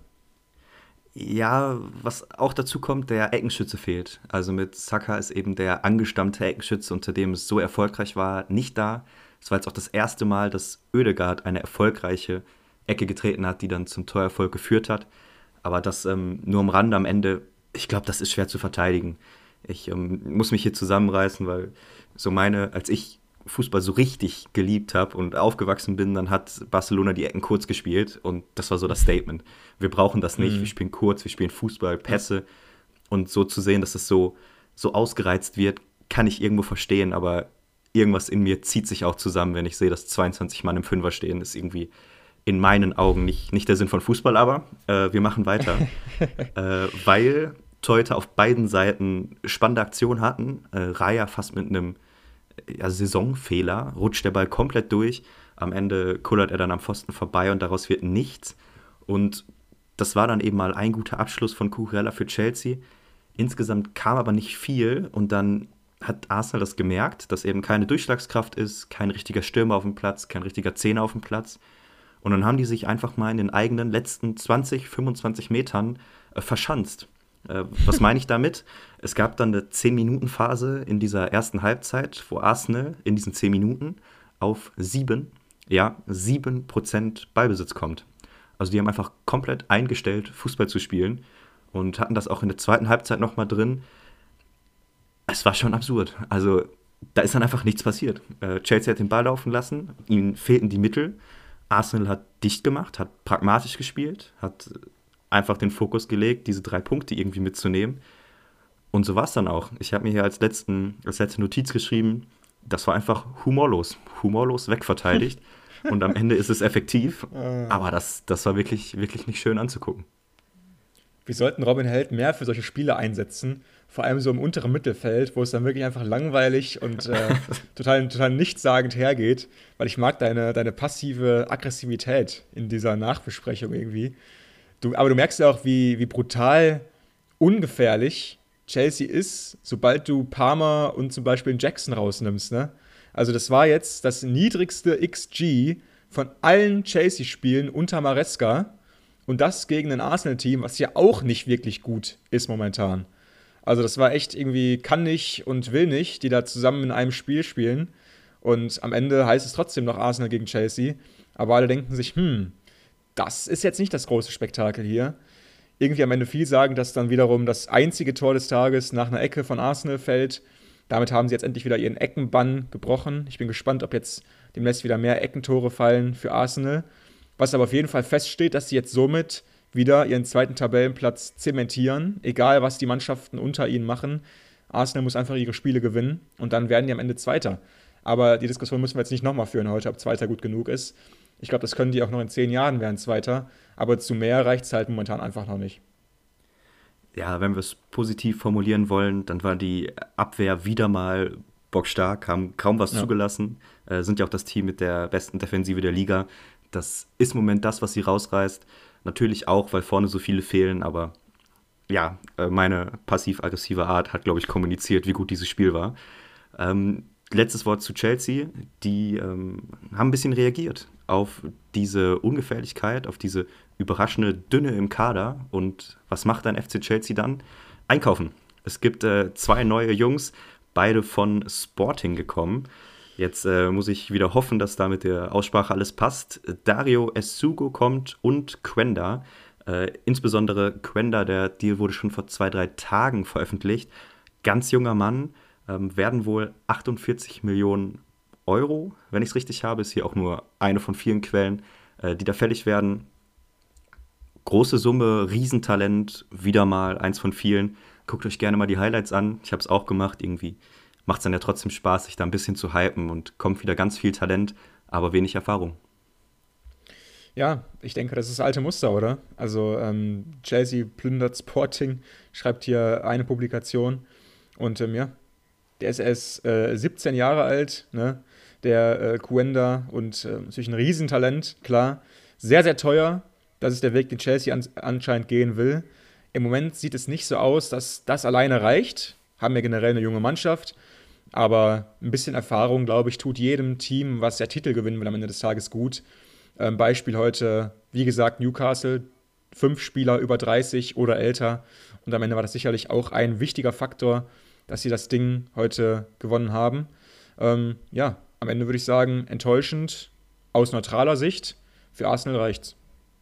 Ja, was auch dazu kommt, der Eckenschütze fehlt. Also mit Saka ist eben der angestammte Eckenschütze, unter dem es so erfolgreich war, nicht da. Es war jetzt auch das erste Mal, dass Ødegaard eine erfolgreiche Ecke getreten hat, die dann zum Torerfolg geführt hat. Aber das nur am Rande am Ende, ich glaube, das ist schwer zu verteidigen. Ich muss mich hier zusammenreißen, weil als ich Fußball so richtig geliebt habe und aufgewachsen bin, dann hat Barcelona die Ecken kurz gespielt und das war so das Statement. Wir brauchen das nicht, wir spielen kurz, wir spielen Fußball, Pässe und so zu sehen, dass es so ausgereizt wird, kann ich irgendwo verstehen, aber irgendwas in mir zieht sich auch zusammen, wenn ich sehe, dass 22 Mann im Fünfer stehen, ist irgendwie in meinen Augen nicht der Sinn von Fußball, aber wir machen weiter, weil Torhüter auf beiden Seiten spannende Aktionen hatten, Raya fast mit einem Saisonfehler, rutscht der Ball komplett durch. Am Ende kullert er dann am Pfosten vorbei und daraus wird nichts. Und das war dann eben mal ein guter Abschluss von Cucurella für Chelsea. Insgesamt kam aber nicht viel und dann hat Arsenal das gemerkt, dass eben keine Durchschlagskraft ist, kein richtiger Stürmer auf dem Platz, kein richtiger Zehner auf dem Platz. Und dann haben die sich einfach mal in den eigenen letzten 20, 25 Metern verschanzt. Was meine ich damit? Es gab dann eine 10-Minuten-Phase in dieser ersten Halbzeit, wo Arsenal in diesen 10 Minuten auf 7% Ballbesitz kommt. Also die haben einfach komplett eingestellt, Fußball zu spielen und hatten das auch in der zweiten Halbzeit nochmal drin. Es war schon absurd. Also da ist dann einfach nichts passiert. Chelsea hat den Ball laufen lassen, ihnen fehlten die Mittel. Arsenal hat dicht gemacht, hat pragmatisch gespielt, hat einfach den Fokus gelegt, diese 3 Punkte irgendwie mitzunehmen. Und so war es dann auch. Ich habe mir hier als letzte Notiz geschrieben, das war einfach humorlos wegverteidigt. Und am Ende ist es effektiv. Aber das war wirklich, wirklich nicht schön anzugucken. Wir sollten Robin Held mehr für solche Spiele einsetzen. Vor allem so im unteren Mittelfeld, wo es dann wirklich einfach langweilig und total nichtssagend hergeht. Weil ich mag deine passive Aggressivität in dieser Nachbesprechung irgendwie. Aber du merkst ja auch, wie brutal ungefährlich Chelsea ist, sobald du Palmer und zum Beispiel einen Jackson rausnimmst, ne? Also das war jetzt das niedrigste XG von allen Chelsea-Spielen unter Maresca und das gegen ein Arsenal-Team, was ja auch nicht wirklich gut ist momentan. Also das war echt irgendwie kann nicht und will nicht, die da zusammen in einem Spiel spielen und am Ende heißt es trotzdem noch Arsenal gegen Chelsea, aber alle denken sich, das ist jetzt nicht das große Spektakel hier. Irgendwie am Ende viel sagen, dass dann wiederum das einzige Tor des Tages nach einer Ecke von Arsenal fällt. Damit haben sie jetzt endlich wieder ihren Eckenbann gebrochen. Ich bin gespannt, ob jetzt demnächst wieder mehr Eckentore fallen für Arsenal. Was aber auf jeden Fall feststeht, dass sie jetzt somit wieder ihren zweiten Tabellenplatz zementieren. Egal, was die Mannschaften unter ihnen machen. Arsenal muss einfach ihre Spiele gewinnen und dann werden die am Ende Zweiter. Aber die Diskussion müssen wir jetzt nicht nochmal führen heute, ob Zweiter gut genug ist. Ich glaube, das können die auch noch in 10 Jahren werden Zweiter, aber zu mehr reicht es halt momentan einfach noch nicht. Ja, wenn wir es positiv formulieren wollen, dann war die Abwehr wieder mal bockstark, haben kaum was zugelassen, sind ja auch das Team mit der besten Defensive der Liga. Das ist im Moment das, was sie rausreißt. Natürlich auch, weil vorne so viele fehlen, aber ja, meine passiv-aggressive Art hat, glaube ich, kommuniziert, wie gut dieses Spiel war. Letztes Wort zu Chelsea. Die haben ein bisschen reagiert auf diese Ungefährlichkeit, auf diese überraschende Dünne im Kader. Und was macht ein FC Chelsea dann? Einkaufen. Es gibt 2 neue Jungs, beide von Sporting gekommen. Jetzt muss ich wieder hoffen, dass da mit der Aussprache alles passt. Dario Essugo kommt und Quenda. Insbesondere Quenda, der Deal wurde schon vor 2-3 Tagen veröffentlicht. Ganz junger Mann, werden wohl 48 Millionen Euro, wenn ich es richtig habe, ist hier auch nur eine von vielen Quellen, die da fällig werden. Große Summe, Riesentalent, wieder mal eins von vielen. Guckt euch gerne mal die Highlights an. Ich habe es auch gemacht. Irgendwie macht es dann ja trotzdem Spaß, sich da ein bisschen zu hypen und kommt wieder ganz viel Talent, aber wenig Erfahrung. Ja, ich denke, das ist das alte Muster, oder? Also Chelsea plündert Sporting, schreibt hier eine Publikation und ja, der ist erst 17 Jahre alt, ne? Der Quenda und natürlich ein Riesentalent, klar. Sehr, sehr teuer. Das ist der Weg, den Chelsea anscheinend gehen will. Im Moment sieht es nicht so aus, dass das alleine reicht. Haben ja generell eine junge Mannschaft. Aber ein bisschen Erfahrung, glaube ich, tut jedem Team, was der Titel gewinnen will, am Ende des Tages gut. Beispiel heute, wie gesagt, Newcastle. 5 Spieler über 30 oder älter. Und am Ende war das sicherlich auch ein wichtiger Faktor, dass sie das Ding heute gewonnen haben. Ja, am Ende würde ich sagen, enttäuschend aus neutraler Sicht. Für Arsenal reicht's.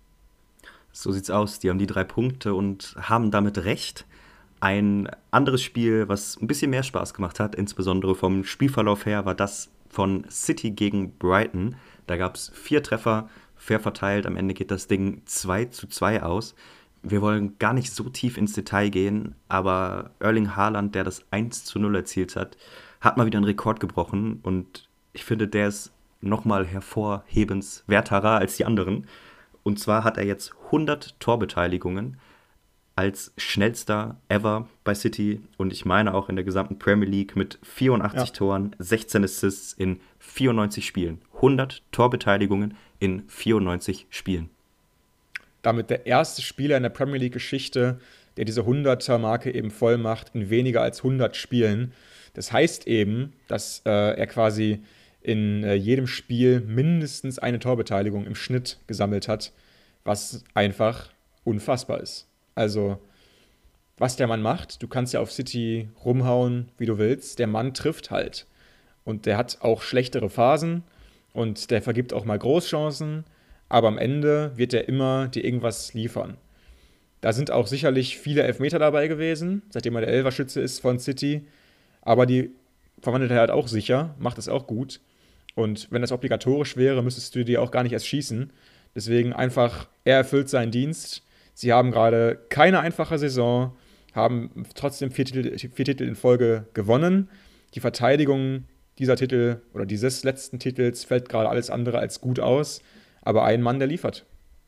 So sieht's aus. Die haben die 3 Punkte und haben damit recht. Ein anderes Spiel, was ein bisschen mehr Spaß gemacht hat, insbesondere vom Spielverlauf her, war das von City gegen Brighton. Da gab es 4 Treffer, fair verteilt. Am Ende geht das Ding 2-2 aus. Wir wollen gar nicht so tief ins Detail gehen, aber Erling Haaland, der das 1-0 erzielt hat, hat mal wieder einen Rekord gebrochen. Und ich finde, der ist nochmal hervorhebenswerterer als die anderen. Und zwar hat er jetzt 100 Torbeteiligungen als schnellster ever bei City und ich meine auch in der gesamten Premier League mit 84 Toren, 16 Assists in 94 Spielen. 100 Torbeteiligungen in 94 Spielen. Damit der erste Spieler in der Premier League-Geschichte, der diese 100er-Marke eben voll macht in weniger als 100 Spielen. Das heißt eben, dass er quasi in jedem Spiel mindestens eine Torbeteiligung im Schnitt gesammelt hat, was einfach unfassbar ist. Also, was der Mann macht, du kannst ja auf City rumhauen, wie du willst, der Mann trifft halt. Und der hat auch schlechtere Phasen und der vergibt auch mal Großchancen, aber am Ende wird er immer dir irgendwas liefern. Da sind auch sicherlich viele Elfmeter dabei gewesen, seitdem er der Elferschütze ist von City, aber die verwandelt er halt auch sicher, macht es auch gut. Und wenn das obligatorisch wäre, müsstest du die auch gar nicht erst schießen. Deswegen einfach, er erfüllt seinen Dienst. Sie haben gerade keine einfache Saison, haben trotzdem 4 Titel in Folge gewonnen. Die Verteidigung dieser Titel oder dieses letzten Titels fällt gerade alles andere als gut aus. Aber ein Mann, der liefert.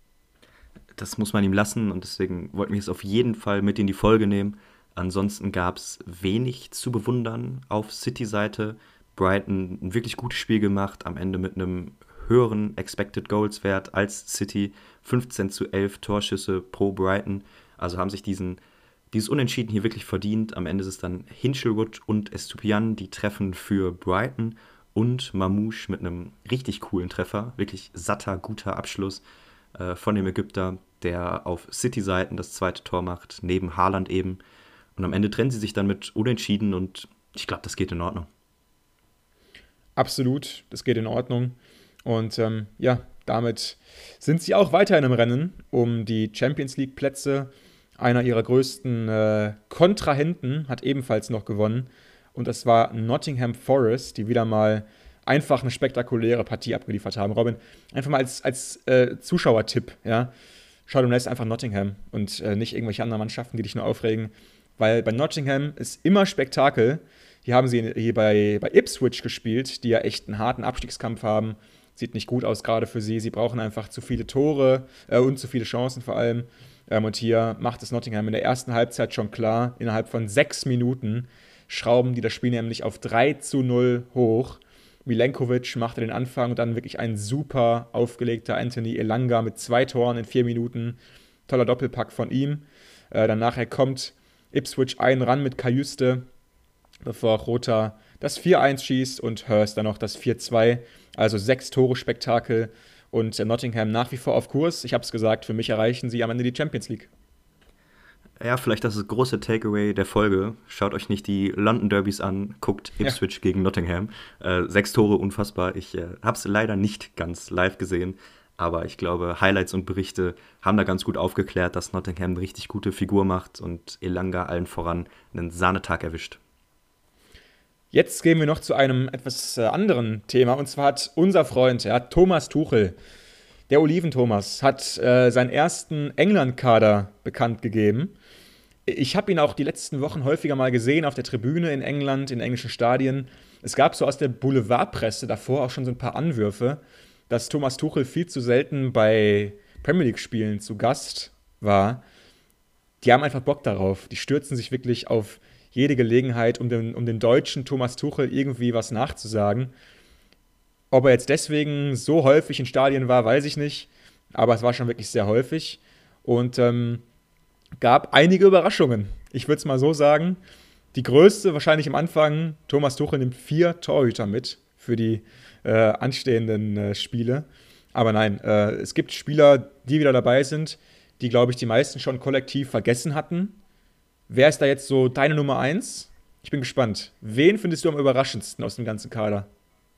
Das muss man ihm lassen und deswegen wollten wir es auf jeden Fall mit in die Folge nehmen. Ansonsten gab es wenig zu bewundern auf City-Seite. Brighton ein wirklich gutes Spiel gemacht, am Ende mit einem höheren Expected Goals Wert als City, 15-11 Torschüsse pro Brighton, also haben sich dieses Unentschieden hier wirklich verdient. Am Ende ist es dann Hinchelwood und Estupiñán, die treffen für Brighton und Mamouche mit einem richtig coolen Treffer, wirklich satter, guter Abschluss von dem Ägypter, der auf City-Seiten das zweite Tor macht, neben Haaland eben. Und am Ende trennen sie sich dann mit Unentschieden und ich glaube, das geht in Ordnung. Absolut, das geht in Ordnung. Und ja, damit sind sie auch weiter in einem Rennen um die Champions League-Plätze. Einer ihrer größten Kontrahenten hat ebenfalls noch gewonnen. Und das war Nottingham Forest, die wieder mal einfach eine spektakuläre Partie abgeliefert haben. Robin, einfach mal als Zuschauertipp, ja, schau demnächst einfach Nottingham und nicht irgendwelche anderen Mannschaften, die dich nur aufregen. weil bei Nottingham ist immer Spektakel. Hier haben sie hier bei Ipswich gespielt, die ja echt einen harten Abstiegskampf haben. Sieht nicht gut aus gerade für sie. Sie brauchen einfach zu viele Tore und zu viele Chancen vor allem. Und hier macht es Nottingham in der ersten Halbzeit schon klar. Innerhalb von 6 Minuten schrauben die das Spiel nämlich auf 3:0 hoch. Milenkovic machte den Anfang und dann wirklich ein super aufgelegter Anthony Elanga mit 2 Toren in 4 Minuten. Toller Doppelpack von ihm. Dann nachher kommt Ipswich einen ran mit Cajuste, bevor Rota das 4:1 schießt und Hurst dann noch das 4:2. Also 6 Tore Spektakel und Nottingham nach wie vor auf Kurs. Ich habe es gesagt, für mich erreichen sie am Ende die Champions League. Ja, vielleicht das ist große Takeaway der Folge. Schaut euch nicht die London Derbys an, guckt Ipswich gegen Nottingham. 6 Tore, unfassbar. Ich habe es leider nicht ganz live gesehen, aber ich glaube, Highlights und Berichte haben da ganz gut aufgeklärt, dass Nottingham eine richtig gute Figur macht und Elanga allen voran einen Sahnetag erwischt. Jetzt gehen wir noch zu einem etwas anderen Thema. Und zwar hat unser Freund, Thomas Tuchel, der Oliven-Thomas, hat seinen ersten England-Kader bekannt gegeben. Ich habe ihn auch die letzten Wochen häufiger mal gesehen auf der Tribüne in England, in englischen Stadien. Es gab so aus der Boulevardpresse davor auch schon so ein paar Anwürfe, dass Thomas Tuchel viel zu selten bei Premier League-Spielen zu Gast war. Die haben einfach Bock darauf. Die stürzen sich wirklich auf jede Gelegenheit, um den deutschen Thomas Tuchel irgendwie was nachzusagen. Ob er jetzt deswegen so häufig in Stadien war, weiß ich nicht. Aber es war schon wirklich sehr häufig. Und gab einige Überraschungen. Ich würde es mal so sagen. Die größte wahrscheinlich am Anfang, Thomas Tuchel nimmt 4 Torhüter mit für die anstehenden Spiele. Aber nein, es gibt Spieler, die wieder dabei sind, die, glaube ich, die meisten schon kollektiv vergessen hatten. Wer ist da jetzt so deine Nummer 1? Ich bin gespannt. Wen findest du am überraschendsten aus dem ganzen Kader?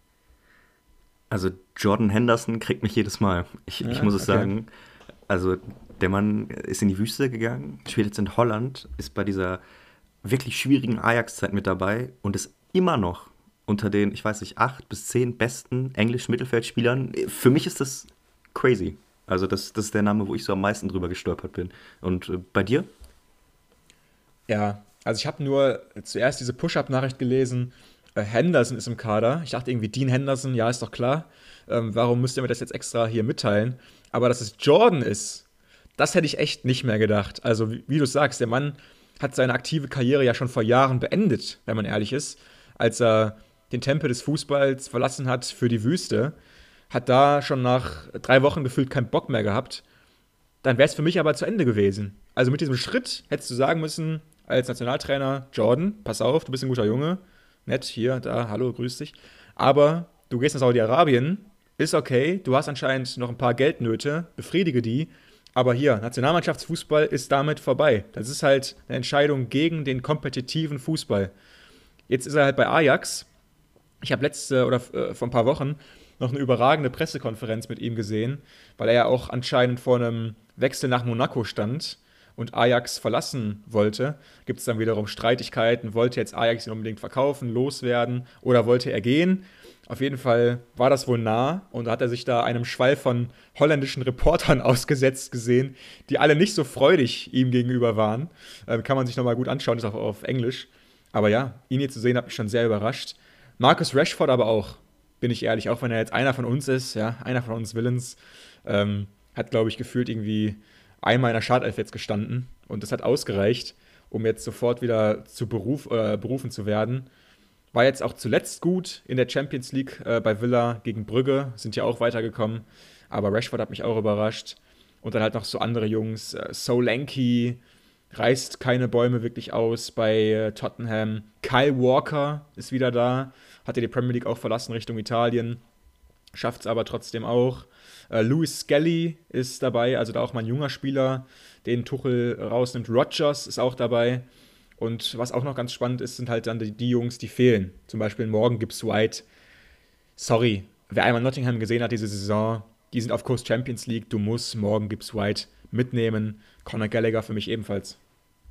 Also Jordan Henderson kriegt mich jedes Mal. Ich muss es sagen. Also der Mann ist in die Wüste gegangen, spielt jetzt in Holland, ist bei dieser wirklich schwierigen Ajax-Zeit mit dabei und ist immer noch unter den, ich weiß nicht, 8 bis 10 besten englischen Mittelfeldspielern. Für mich ist das crazy. Also das ist der Name, wo ich so am meisten drüber gestolpert bin. Und bei dir? Ja, also ich habe nur zuerst diese Push-Up-Nachricht gelesen, Henderson ist im Kader. Ich dachte irgendwie, Dean Henderson, ja, ist doch klar. Warum müsst ihr mir das jetzt extra hier mitteilen? Aber dass es Jordan ist, das hätte ich echt nicht mehr gedacht. Also wie du sagst, der Mann hat seine aktive Karriere ja schon vor Jahren beendet, wenn man ehrlich ist. Als er den Tempel des Fußballs verlassen hat für die Wüste, hat da schon nach 3 Wochen gefühlt keinen Bock mehr gehabt. Dann wäre es für mich aber zu Ende gewesen. Also mit diesem Schritt hättest du sagen müssen, als Nationaltrainer, Jordan, pass auf, du bist ein guter Junge. Nett, hier, da, hallo, grüß dich. Aber du gehst nach Saudi-Arabien, ist okay, du hast anscheinend noch ein paar Geldnöte, befriedige die. Aber hier, Nationalmannschaftsfußball ist damit vorbei. Das ist halt eine Entscheidung gegen den kompetitiven Fußball. Jetzt ist er halt bei Ajax. Ich habe vor ein paar Wochen noch eine überragende Pressekonferenz mit ihm gesehen, weil er ja auch anscheinend vor einem Wechsel nach Monaco stand und Ajax verlassen wollte. Gibt es dann wiederum Streitigkeiten, wollte jetzt Ajax ihn unbedingt verkaufen, loswerden oder wollte er gehen? Auf jeden Fall war das wohl nah und da hat er sich da einem Schwall von holländischen Reportern ausgesetzt gesehen, die alle nicht so freudig ihm gegenüber waren. Kann man sich nochmal gut anschauen, ist auch auf Englisch. Aber ja, ihn hier zu sehen, hat mich schon sehr überrascht. Marcus Rashford aber auch, bin ich ehrlich, auch wenn er jetzt einer von uns ist, ja, einer von uns Villains, hat, glaube ich, gefühlt irgendwie einmal in der Startelf jetzt gestanden und das hat ausgereicht, um jetzt sofort wieder berufen zu werden. War jetzt auch zuletzt gut in der Champions League bei Villa gegen Brügge, sind ja auch weitergekommen, aber Rashford hat mich auch überrascht. Und dann halt noch so andere Jungs, Solanke reißt keine Bäume wirklich aus bei Tottenham. Kyle Walker ist wieder da, hat ja die Premier League auch verlassen Richtung Italien, schafft es aber trotzdem auch. Lewis Skelly ist dabei, also da auch mal ein junger Spieler, den Tuchel rausnimmt. Rodgers ist auch dabei. Und was auch noch ganz spannend ist, sind halt dann die Jungs, die fehlen. Zum Beispiel morgen Gibbs White. Sorry, wer einmal Nottingham gesehen hat diese Saison, die sind auf Kurs Champions League. Du musst morgen Gibbs White mitnehmen. Conor Gallagher für mich ebenfalls.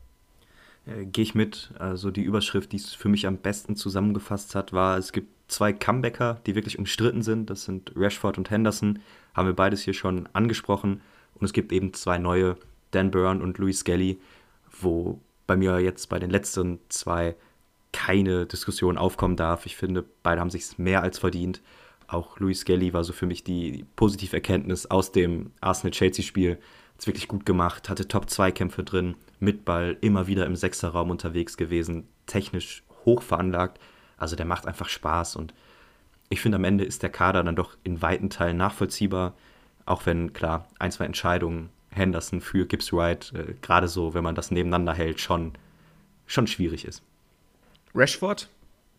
Gehe ich mit. Also die Überschrift, die es für mich am besten zusammengefasst hat, war, es gibt 2 Comebacker, die wirklich umstritten sind. Das sind Rashford und Henderson. Haben wir beides hier schon angesprochen. Und es gibt eben 2 neue, Dan Burn und Lewis Skelly, wo bei mir jetzt bei den letzten zwei keine Diskussion aufkommen darf. Ich finde, beide haben sich mehr als verdient. Auch Luis Skelly war so für mich die positive Erkenntnis aus dem Arsenal-Chelsea-Spiel. Hat es wirklich gut gemacht, hatte Top-2-Kämpfe drin, mit Ball, immer wieder im Sechserraum unterwegs gewesen, technisch hoch veranlagt. Also der macht einfach Spaß und ich finde, am Ende ist der Kader dann doch in weiten Teilen nachvollziehbar, auch wenn, klar, ein, zwei Entscheidungen, Henderson für Gibbs White, gerade so, wenn man das nebeneinander hält, schon schwierig ist. Rashford?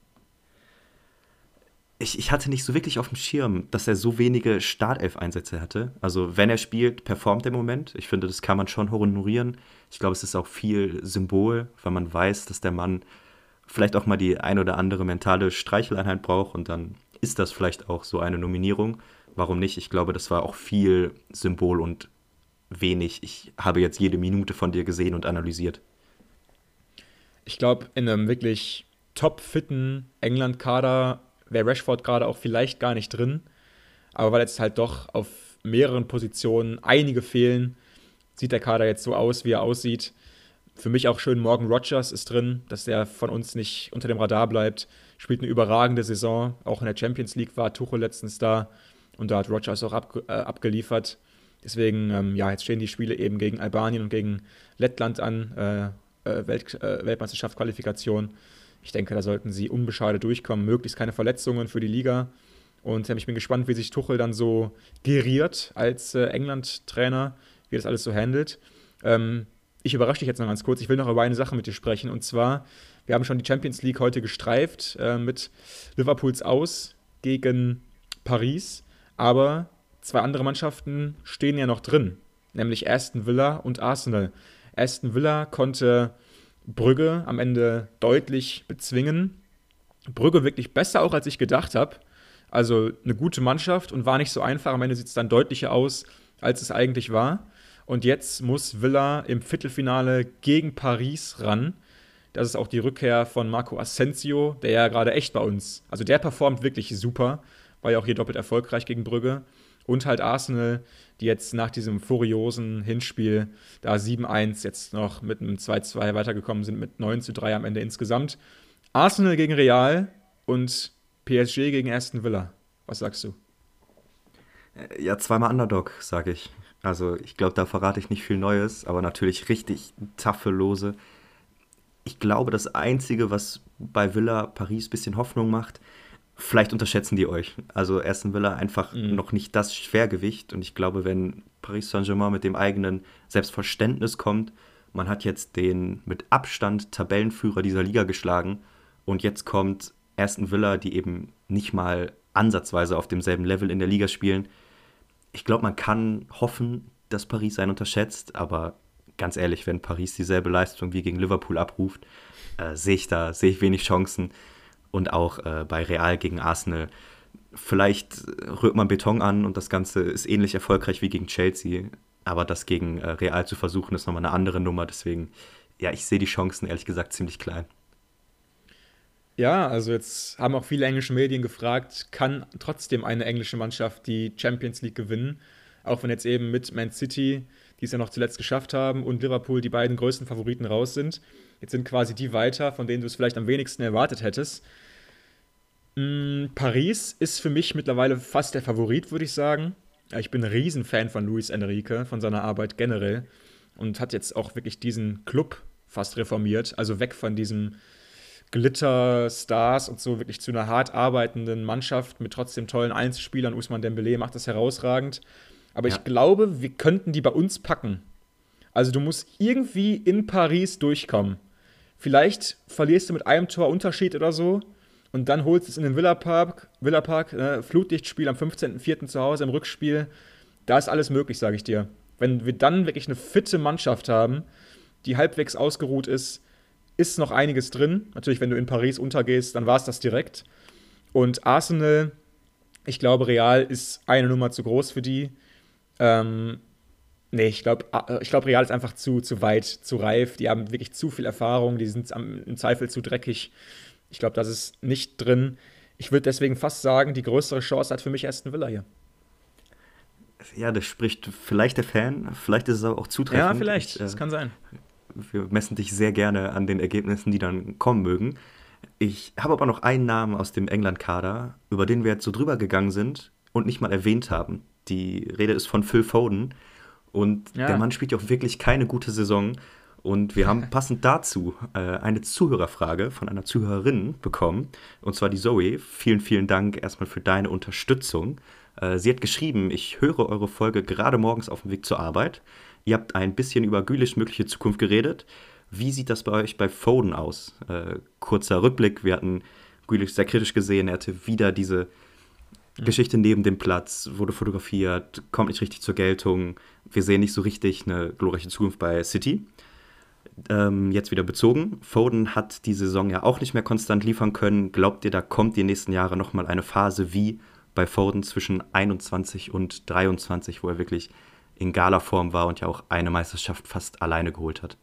Ich hatte nicht so wirklich auf dem Schirm, dass er so wenige Startelf-Einsätze hatte. Also wenn er spielt, performt er im Moment. Ich finde, das kann man schon honorieren. Ich glaube, es ist auch viel Symbol, weil man weiß, dass der Mann vielleicht auch mal die ein oder andere mentale Streicheleinheit braucht und dann ist das vielleicht auch so eine Nominierung. Warum nicht? Ich glaube, das war auch viel Symbol und wenig. Ich habe jetzt jede Minute von dir gesehen und analysiert. Ich glaube, in einem wirklich top-fitten England-Kader wäre Rashford gerade auch vielleicht gar nicht drin. Aber weil jetzt halt doch auf mehreren Positionen einige fehlen, sieht der Kader jetzt so aus, wie er aussieht. Für mich auch schön, Morgan Rogers ist drin, dass der von uns nicht unter dem Radar bleibt. Spielt eine überragende Saison. Auch in der Champions League war Tuchel letztens da. Und da hat Rogers auch abgeliefert. Deswegen, jetzt stehen die Spiele eben gegen Albanien und gegen Lettland an. Weltmeisterschaft-Qualifikation. Ich denke, da sollten sie unbeschadet durchkommen. Möglichst keine Verletzungen für die Liga. Und ich bin gespannt, wie sich Tuchel dann so geriert als England-Trainer, wie das alles so handelt. Ich überrasche dich jetzt noch ganz kurz. Ich will noch über eine Sache mit dir sprechen. Und zwar, wir haben schon die Champions League heute gestreift mit Liverpools Aus gegen Paris. Aber zwei andere Mannschaften stehen ja noch drin. Nämlich Aston Villa und Arsenal. Aston Villa konnte Brügge am Ende deutlich bezwingen. Brügge wirklich besser auch, als ich gedacht habe. Also eine gute Mannschaft und war nicht so einfach. Am Ende sieht es dann deutlicher aus, als es eigentlich war. Und jetzt muss Villa im Viertelfinale gegen Paris ran. Das ist auch die Rückkehr von Marco Asensio, der ja gerade echt bei uns, also der performt wirklich super, war ja auch hier doppelt erfolgreich gegen Brügge. Und halt Arsenal, die jetzt nach diesem furiosen Hinspiel da 7-1 jetzt noch mit einem 2-2 weitergekommen sind, mit 9-3 am Ende insgesamt. Arsenal gegen Real und PSG gegen Aston Villa. Was sagst du? Ja, zweimal Underdog, sage ich. Also ich glaube, da verrate ich nicht viel Neues, aber natürlich richtig taffe Lose. Ich glaube, das Einzige, was bei Villa Paris ein bisschen Hoffnung macht, vielleicht unterschätzen die euch. Also Aston Villa einfach noch nicht das Schwergewicht. Und ich glaube, wenn Paris Saint-Germain mit dem eigenen Selbstverständnis kommt, man hat jetzt den mit Abstand Tabellenführer dieser Liga geschlagen und jetzt kommt Aston Villa, die eben nicht mal ansatzweise auf demselben Level in der Liga spielen. Ich glaube, man kann hoffen, dass Paris einen unterschätzt, aber ganz ehrlich, wenn Paris dieselbe Leistung wie gegen Liverpool abruft, sehe ich wenig Chancen. Und auch bei Real gegen Arsenal. Vielleicht rührt man Beton an und das Ganze ist ähnlich erfolgreich wie gegen Chelsea. Aber das gegen Real zu versuchen, ist nochmal eine andere Nummer. Deswegen, ja, ich sehe die Chancen ehrlich gesagt ziemlich klein. Ja, also jetzt haben auch viele englische Medien gefragt, kann trotzdem eine englische Mannschaft die Champions League gewinnen? Auch wenn jetzt eben mit Man City, die es ja noch zuletzt geschafft haben, und Liverpool die beiden größten Favoriten raus sind. Jetzt sind quasi die weiter, von denen du es vielleicht am wenigsten erwartet hättest. Paris ist für mich mittlerweile fast der Favorit, würde ich sagen. Ja, ich bin ein Riesenfan von Luis Enrique, von seiner Arbeit generell. Und hat jetzt auch wirklich diesen Club fast reformiert. Also weg von diesem Glitter-Stars und so, wirklich zu einer hart arbeitenden Mannschaft mit trotzdem tollen Einzelspielern. Ousmane Dembélé macht das herausragend. Aber ich glaube, wir könnten die bei uns packen. Also du musst irgendwie in Paris durchkommen. Vielleicht verlierst du mit einem Tor Unterschied oder so und dann holst du es in den Villapark, Flutlichtspiel am 15.04. zu Hause im Rückspiel. Da ist alles möglich, sage ich dir. Wenn wir dann wirklich eine fitte Mannschaft haben, die halbwegs ausgeruht ist noch einiges drin. Natürlich, wenn du in Paris untergehst, dann war es das direkt. Und Arsenal, ich glaube, Real ist eine Nummer zu groß für die. Ich glaube, Real ist einfach zu weit, zu reif. Die haben wirklich zu viel Erfahrung. Die sind im Zweifel zu dreckig. Ich glaube, das ist nicht drin. Ich würde deswegen fast sagen, die größere Chance hat für mich Aston Villa hier. Ja, das spricht vielleicht der Fan. Vielleicht ist es aber auch zutreffend. Ja, vielleicht. Das kann sein. Wir messen dich sehr gerne an den Ergebnissen, die dann kommen mögen. Ich habe aber noch einen Namen aus dem England-Kader, über den wir jetzt so drüber gegangen sind und nicht mal erwähnt haben. Die Rede ist von Phil Foden. Und Ja. der Mann spielt ja auch wirklich keine gute Saison. Und wir haben passend dazu eine Zuhörerfrage von einer Zuhörerin bekommen. Und zwar die Zoe. Vielen, vielen Dank erstmal für deine Unterstützung. Sie hat geschrieben, ich höre eure Folge gerade morgens auf dem Weg zur Arbeit. Ihr habt ein bisschen über Grealish mögliche Zukunft geredet. Wie sieht das bei euch bei Foden aus? Kurzer Rückblick, wir hatten Grealish sehr kritisch gesehen. Er hatte wieder diese Geschichte neben dem Platz, wurde fotografiert, kommt nicht richtig zur Geltung. Wir sehen nicht so richtig eine glorreiche Zukunft bei City. Jetzt wieder bezogen. Foden hat die Saison ja auch nicht mehr konstant liefern können. Glaubt ihr, da kommt die nächsten Jahre nochmal eine Phase wie bei Foden zwischen 21 und 23, wo er wirklich in Gala-Form war und ja auch eine Meisterschaft fast alleine geholt hat?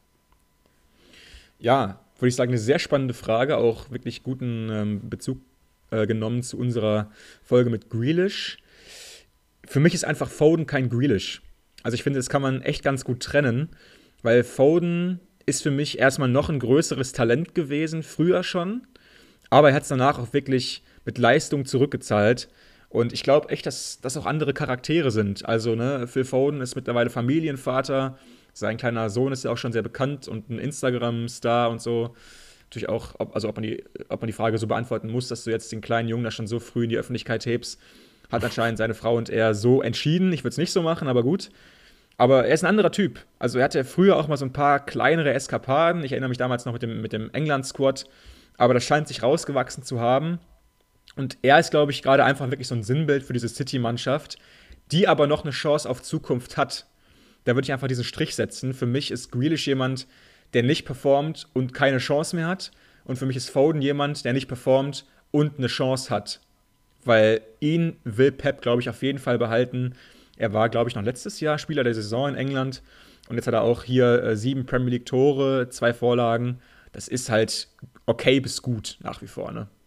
Ja, würde ich sagen, eine sehr spannende Frage, auch wirklich guten Bezug genommen zu unserer Folge mit Grealish. Für mich ist einfach Foden kein Grealish. Also ich finde, das kann man echt ganz gut trennen, weil Foden ist für mich erstmal noch ein größeres Talent gewesen, früher schon, aber er hat es danach auch wirklich mit Leistung zurückgezahlt. Und ich glaube echt, dass das auch andere Charaktere sind. Also, ne, Phil Foden ist mittlerweile Familienvater, sein kleiner Sohn ist ja auch schon sehr bekannt und ein Instagram-Star und so. Natürlich auch, ob man die Frage so beantworten muss, dass du jetzt den kleinen Jungen da schon so früh in die Öffentlichkeit hebst, hat anscheinend seine Frau und er so entschieden. Ich würde es nicht so machen, aber gut. Aber er ist ein anderer Typ. Also er hatte früher auch mal so ein paar kleinere Eskapaden. Ich erinnere mich damals noch mit dem England-Squad. Aber das scheint sich rausgewachsen zu haben. Und er ist, glaube ich, gerade einfach wirklich so ein Sinnbild für diese City-Mannschaft, die aber noch eine Chance auf Zukunft hat. Da würde ich einfach diesen Strich setzen. Für mich ist Grealish jemand, der nicht performt und keine Chance mehr hat. Und für mich ist Foden jemand, der nicht performt und eine Chance hat. Weil ihn will Pep, glaube ich, auf jeden Fall behalten. Er war, glaube ich, noch letztes Jahr Spieler der Saison in England. Und jetzt hat er auch hier 7 Premier League Tore, 2 Vorlagen. Das ist halt okay bis gut nach wie vor, ne?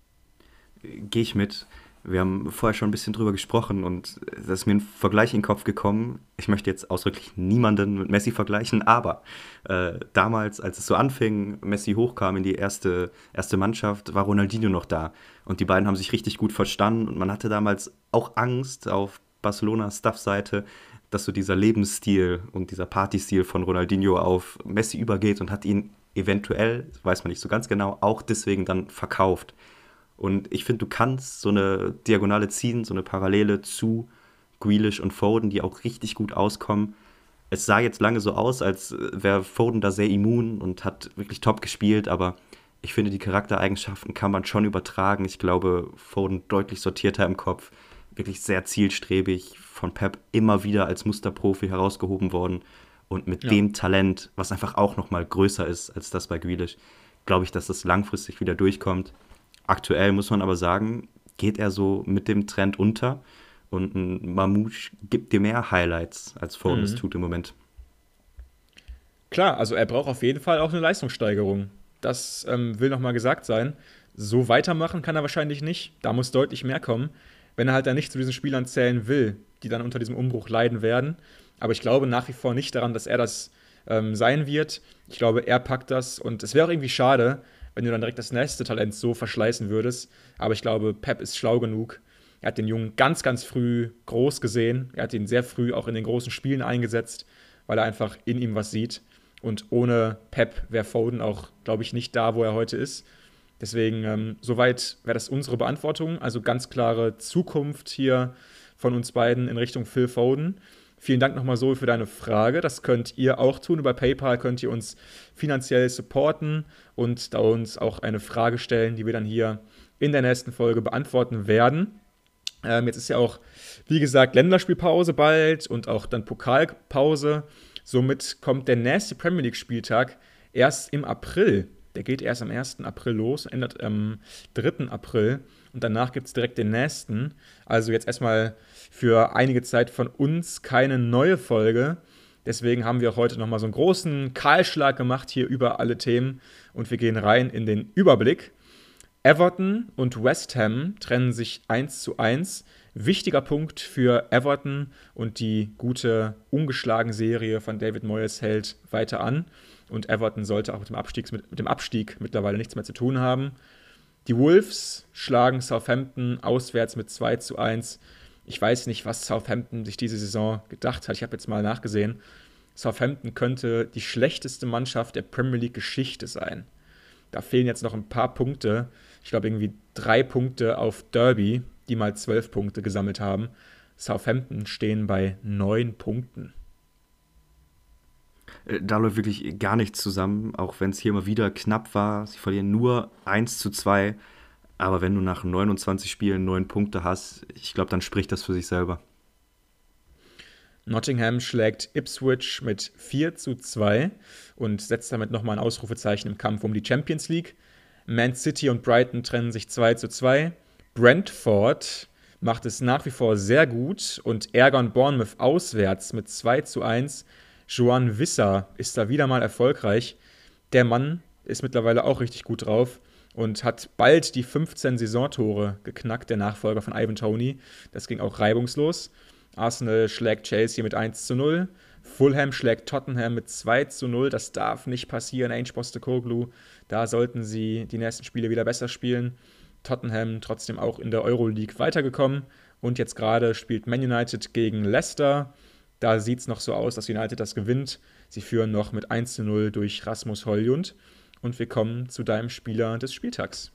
Gehe ich mit. Wir haben vorher schon ein bisschen drüber gesprochen und da ist mir ein Vergleich in den Kopf gekommen. Ich möchte jetzt ausdrücklich niemanden mit Messi vergleichen, aber damals, als es so anfing, Messi hochkam in die erste Mannschaft, war Ronaldinho noch da. Und die beiden haben sich richtig gut verstanden und man hatte damals auch Angst auf Barcelonas Staff-Seite, dass so dieser Lebensstil und dieser Partystil von Ronaldinho auf Messi übergeht und hat ihn eventuell, weiß man nicht so ganz genau, auch deswegen dann verkauft. Und ich finde, du kannst so eine Diagonale ziehen, so eine Parallele zu Grealish und Foden, die auch richtig gut auskommen. Es sah jetzt lange so aus, als wäre Foden da sehr immun und hat wirklich top gespielt, aber ich finde, die Charaktereigenschaften kann man schon übertragen. Ich glaube, Foden deutlich sortierter im Kopf, wirklich sehr zielstrebig, von Pep immer wieder als Musterprofi herausgehoben worden und mit dem Talent, was einfach auch nochmal größer ist als das bei Grealish, glaube ich, dass das langfristig wieder durchkommt. Aktuell muss man aber sagen, geht er so mit dem Trend unter und ein Mamouche gibt dir mehr Highlights, als Foden es tut im Moment. Klar, also er braucht auf jeden Fall auch eine Leistungssteigerung. Das will nochmal gesagt sein. So weitermachen kann er wahrscheinlich nicht. Da muss deutlich mehr kommen, wenn er halt dann nicht zu diesen Spielern zählen will, die dann unter diesem Umbruch leiden werden. Aber ich glaube nach wie vor nicht daran, dass er das sein wird. Ich glaube, er packt das und es wäre auch irgendwie schade, wenn du dann direkt das nächste Talent so verschleißen würdest. Aber ich glaube, Pep ist schlau genug. Er hat den Jungen ganz, ganz früh groß gesehen. Er hat ihn sehr früh auch in den großen Spielen eingesetzt, weil er einfach in ihm was sieht. Und ohne Pep wäre Foden auch, glaube ich, nicht da, wo er heute ist. Deswegen, soweit wäre das unsere Beantwortung. Also ganz klare Zukunft hier von uns beiden in Richtung Phil Foden. Vielen Dank nochmal so für deine Frage. Das könnt ihr auch tun. Über PayPal könnt ihr uns finanziell supporten und da uns auch eine Frage stellen, die wir dann hier in der nächsten Folge beantworten werden. Jetzt ist ja auch, wie gesagt, Länderspielpause bald und auch dann Pokalpause. Somit kommt der nächste Premier League-Spieltag erst im April. Der geht erst am 1. April los, endet am 3. April. Und danach gibt es direkt den nächsten. Also jetzt erstmal für einige Zeit von uns keine neue Folge. Deswegen haben wir auch heute nochmal so einen großen Kahlschlag gemacht hier über alle Themen. Und wir gehen rein in den Überblick. Everton und West Ham trennen sich 1:1. Wichtiger Punkt für Everton und die gute ungeschlagen Serie von David Moyes hält weiter an. und Everton sollte auch mit dem Abstieg mittlerweile nichts mehr zu tun haben. Die Wolves schlagen Southampton auswärts mit 2-1. Ich weiß nicht, was Southampton sich diese Saison gedacht hat. Ich habe jetzt mal nachgesehen. Southampton könnte die schlechteste Mannschaft der Premier League-Geschichte sein. Da fehlen jetzt noch ein paar Punkte. Ich glaube irgendwie 3 Punkte auf Derby, die mal 12 Punkte gesammelt haben. Southampton stehen bei 9 Punkten. Da läuft wirklich gar nichts zusammen, auch wenn es hier mal wieder knapp war. Sie verlieren nur 1-2. Aber wenn du nach 29 Spielen 9 Punkte hast, ich glaube, dann spricht das für sich selber. Nottingham schlägt Ipswich mit 4-2 und setzt damit nochmal ein Ausrufezeichen im Kampf um die Champions League. Man City und Brighton trennen sich 2-2. Brentford macht es nach wie vor sehr gut und ärgern Bournemouth auswärts mit 2-1. Joan Wissa ist da wieder mal erfolgreich. Der Mann ist mittlerweile auch richtig gut drauf und hat bald die 15 Saisontore geknackt, der Nachfolger von Ivan Toney. Das ging auch reibungslos. Arsenal schlägt Chelsea mit 1-0. Fulham schlägt Tottenham mit 2-0. Das darf nicht passieren, Ange Postecoglou. Da sollten sie die nächsten Spiele wieder besser spielen. Tottenham trotzdem auch in der Euroleague weitergekommen. Und jetzt gerade spielt Man United gegen Leicester. Da sieht es noch so aus, dass United das gewinnt. Sie führen noch mit 1-0 durch Rasmus Højlund. Und wir kommen zu deinem Spieler des Spieltags.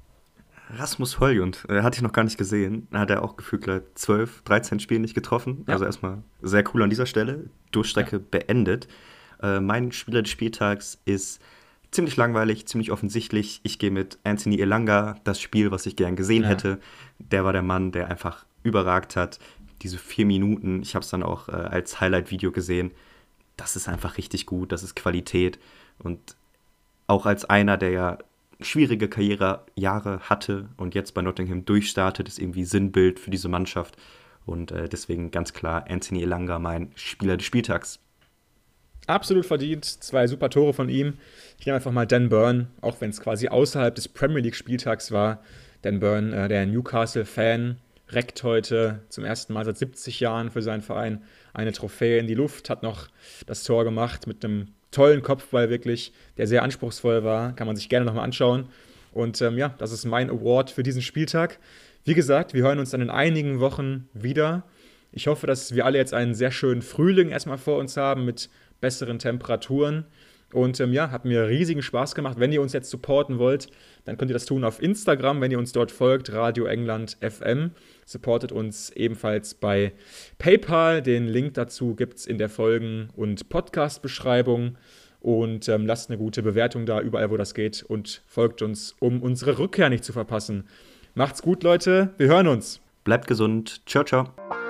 Rasmus Højlund, hatte ich noch gar nicht gesehen. Hat er auch gefühlt 12, 13 Spiele nicht getroffen. Ja. Also erstmal sehr cool an dieser Stelle. Durchstrecke beendet. Mein Spieler des Spieltags ist ziemlich langweilig, ziemlich offensichtlich. Ich gehe mit Anthony Elanga, das Spiel, was ich gern gesehen hätte. Der war der Mann, der einfach überragt hat. Diese 4 Minuten, ich habe es dann auch als Highlight-Video gesehen. Das ist einfach richtig gut, das ist Qualität. Und auch als einer, der ja schwierige Karrierejahre hatte und jetzt bei Nottingham durchstartet, ist irgendwie Sinnbild für diese Mannschaft. Und deswegen ganz klar Anthony Elanga, mein Spieler des Spieltags. Absolut verdient, 2 super Tore von ihm. Ich nehme einfach mal Dan Burn, auch wenn es quasi außerhalb des Premier League-Spieltags war. Dan Burn, der Newcastle-Fan, reckt heute zum ersten Mal seit 70 Jahren für seinen Verein eine Trophäe in die Luft, hat noch das Tor gemacht mit einem tollen Kopfball wirklich, der sehr anspruchsvoll war. Kann man sich gerne nochmal anschauen. Und das ist mein Award für diesen Spieltag. Wie gesagt, wir hören uns dann in einigen Wochen wieder. Ich hoffe, dass wir alle jetzt einen sehr schönen Frühling erstmal vor uns haben mit besseren Temperaturen. Und hat mir riesigen Spaß gemacht. Wenn ihr uns jetzt supporten wollt, dann könnt ihr das tun auf Instagram, wenn ihr uns dort folgt, Radio England FM. Supportet uns ebenfalls bei PayPal. Den Link dazu gibt es in der Folgen- und Podcast-Beschreibung. Und lasst eine gute Bewertung da, überall wo das geht. Und folgt uns, um unsere Rückkehr nicht zu verpassen. Macht's gut, Leute. Wir hören uns. Bleibt gesund. Ciao, ciao.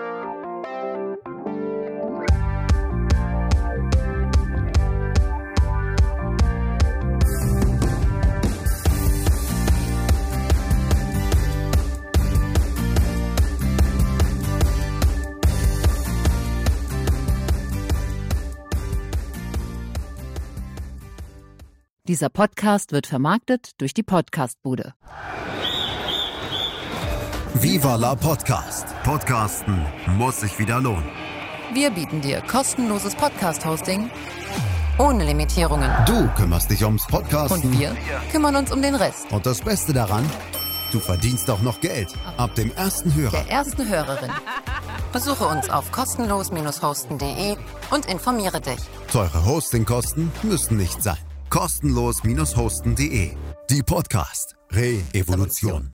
Dieser Podcast wird vermarktet durch die Podcastbude. Viva la Podcast. Podcasten muss sich wieder lohnen. Wir bieten dir kostenloses Podcast-Hosting ohne Limitierungen. Du kümmerst dich ums Podcasten. Und wir kümmern uns um den Rest. Und das Beste daran, du verdienst auch noch Geld. Ab dem ersten Hörer. Der ersten Hörerin. Besuche uns auf kostenlos-hosten.de und informiere dich. Teure Hostingkosten müssen nicht sein. Kostenlos-hosten.de. Die Podcast Re-Evolution.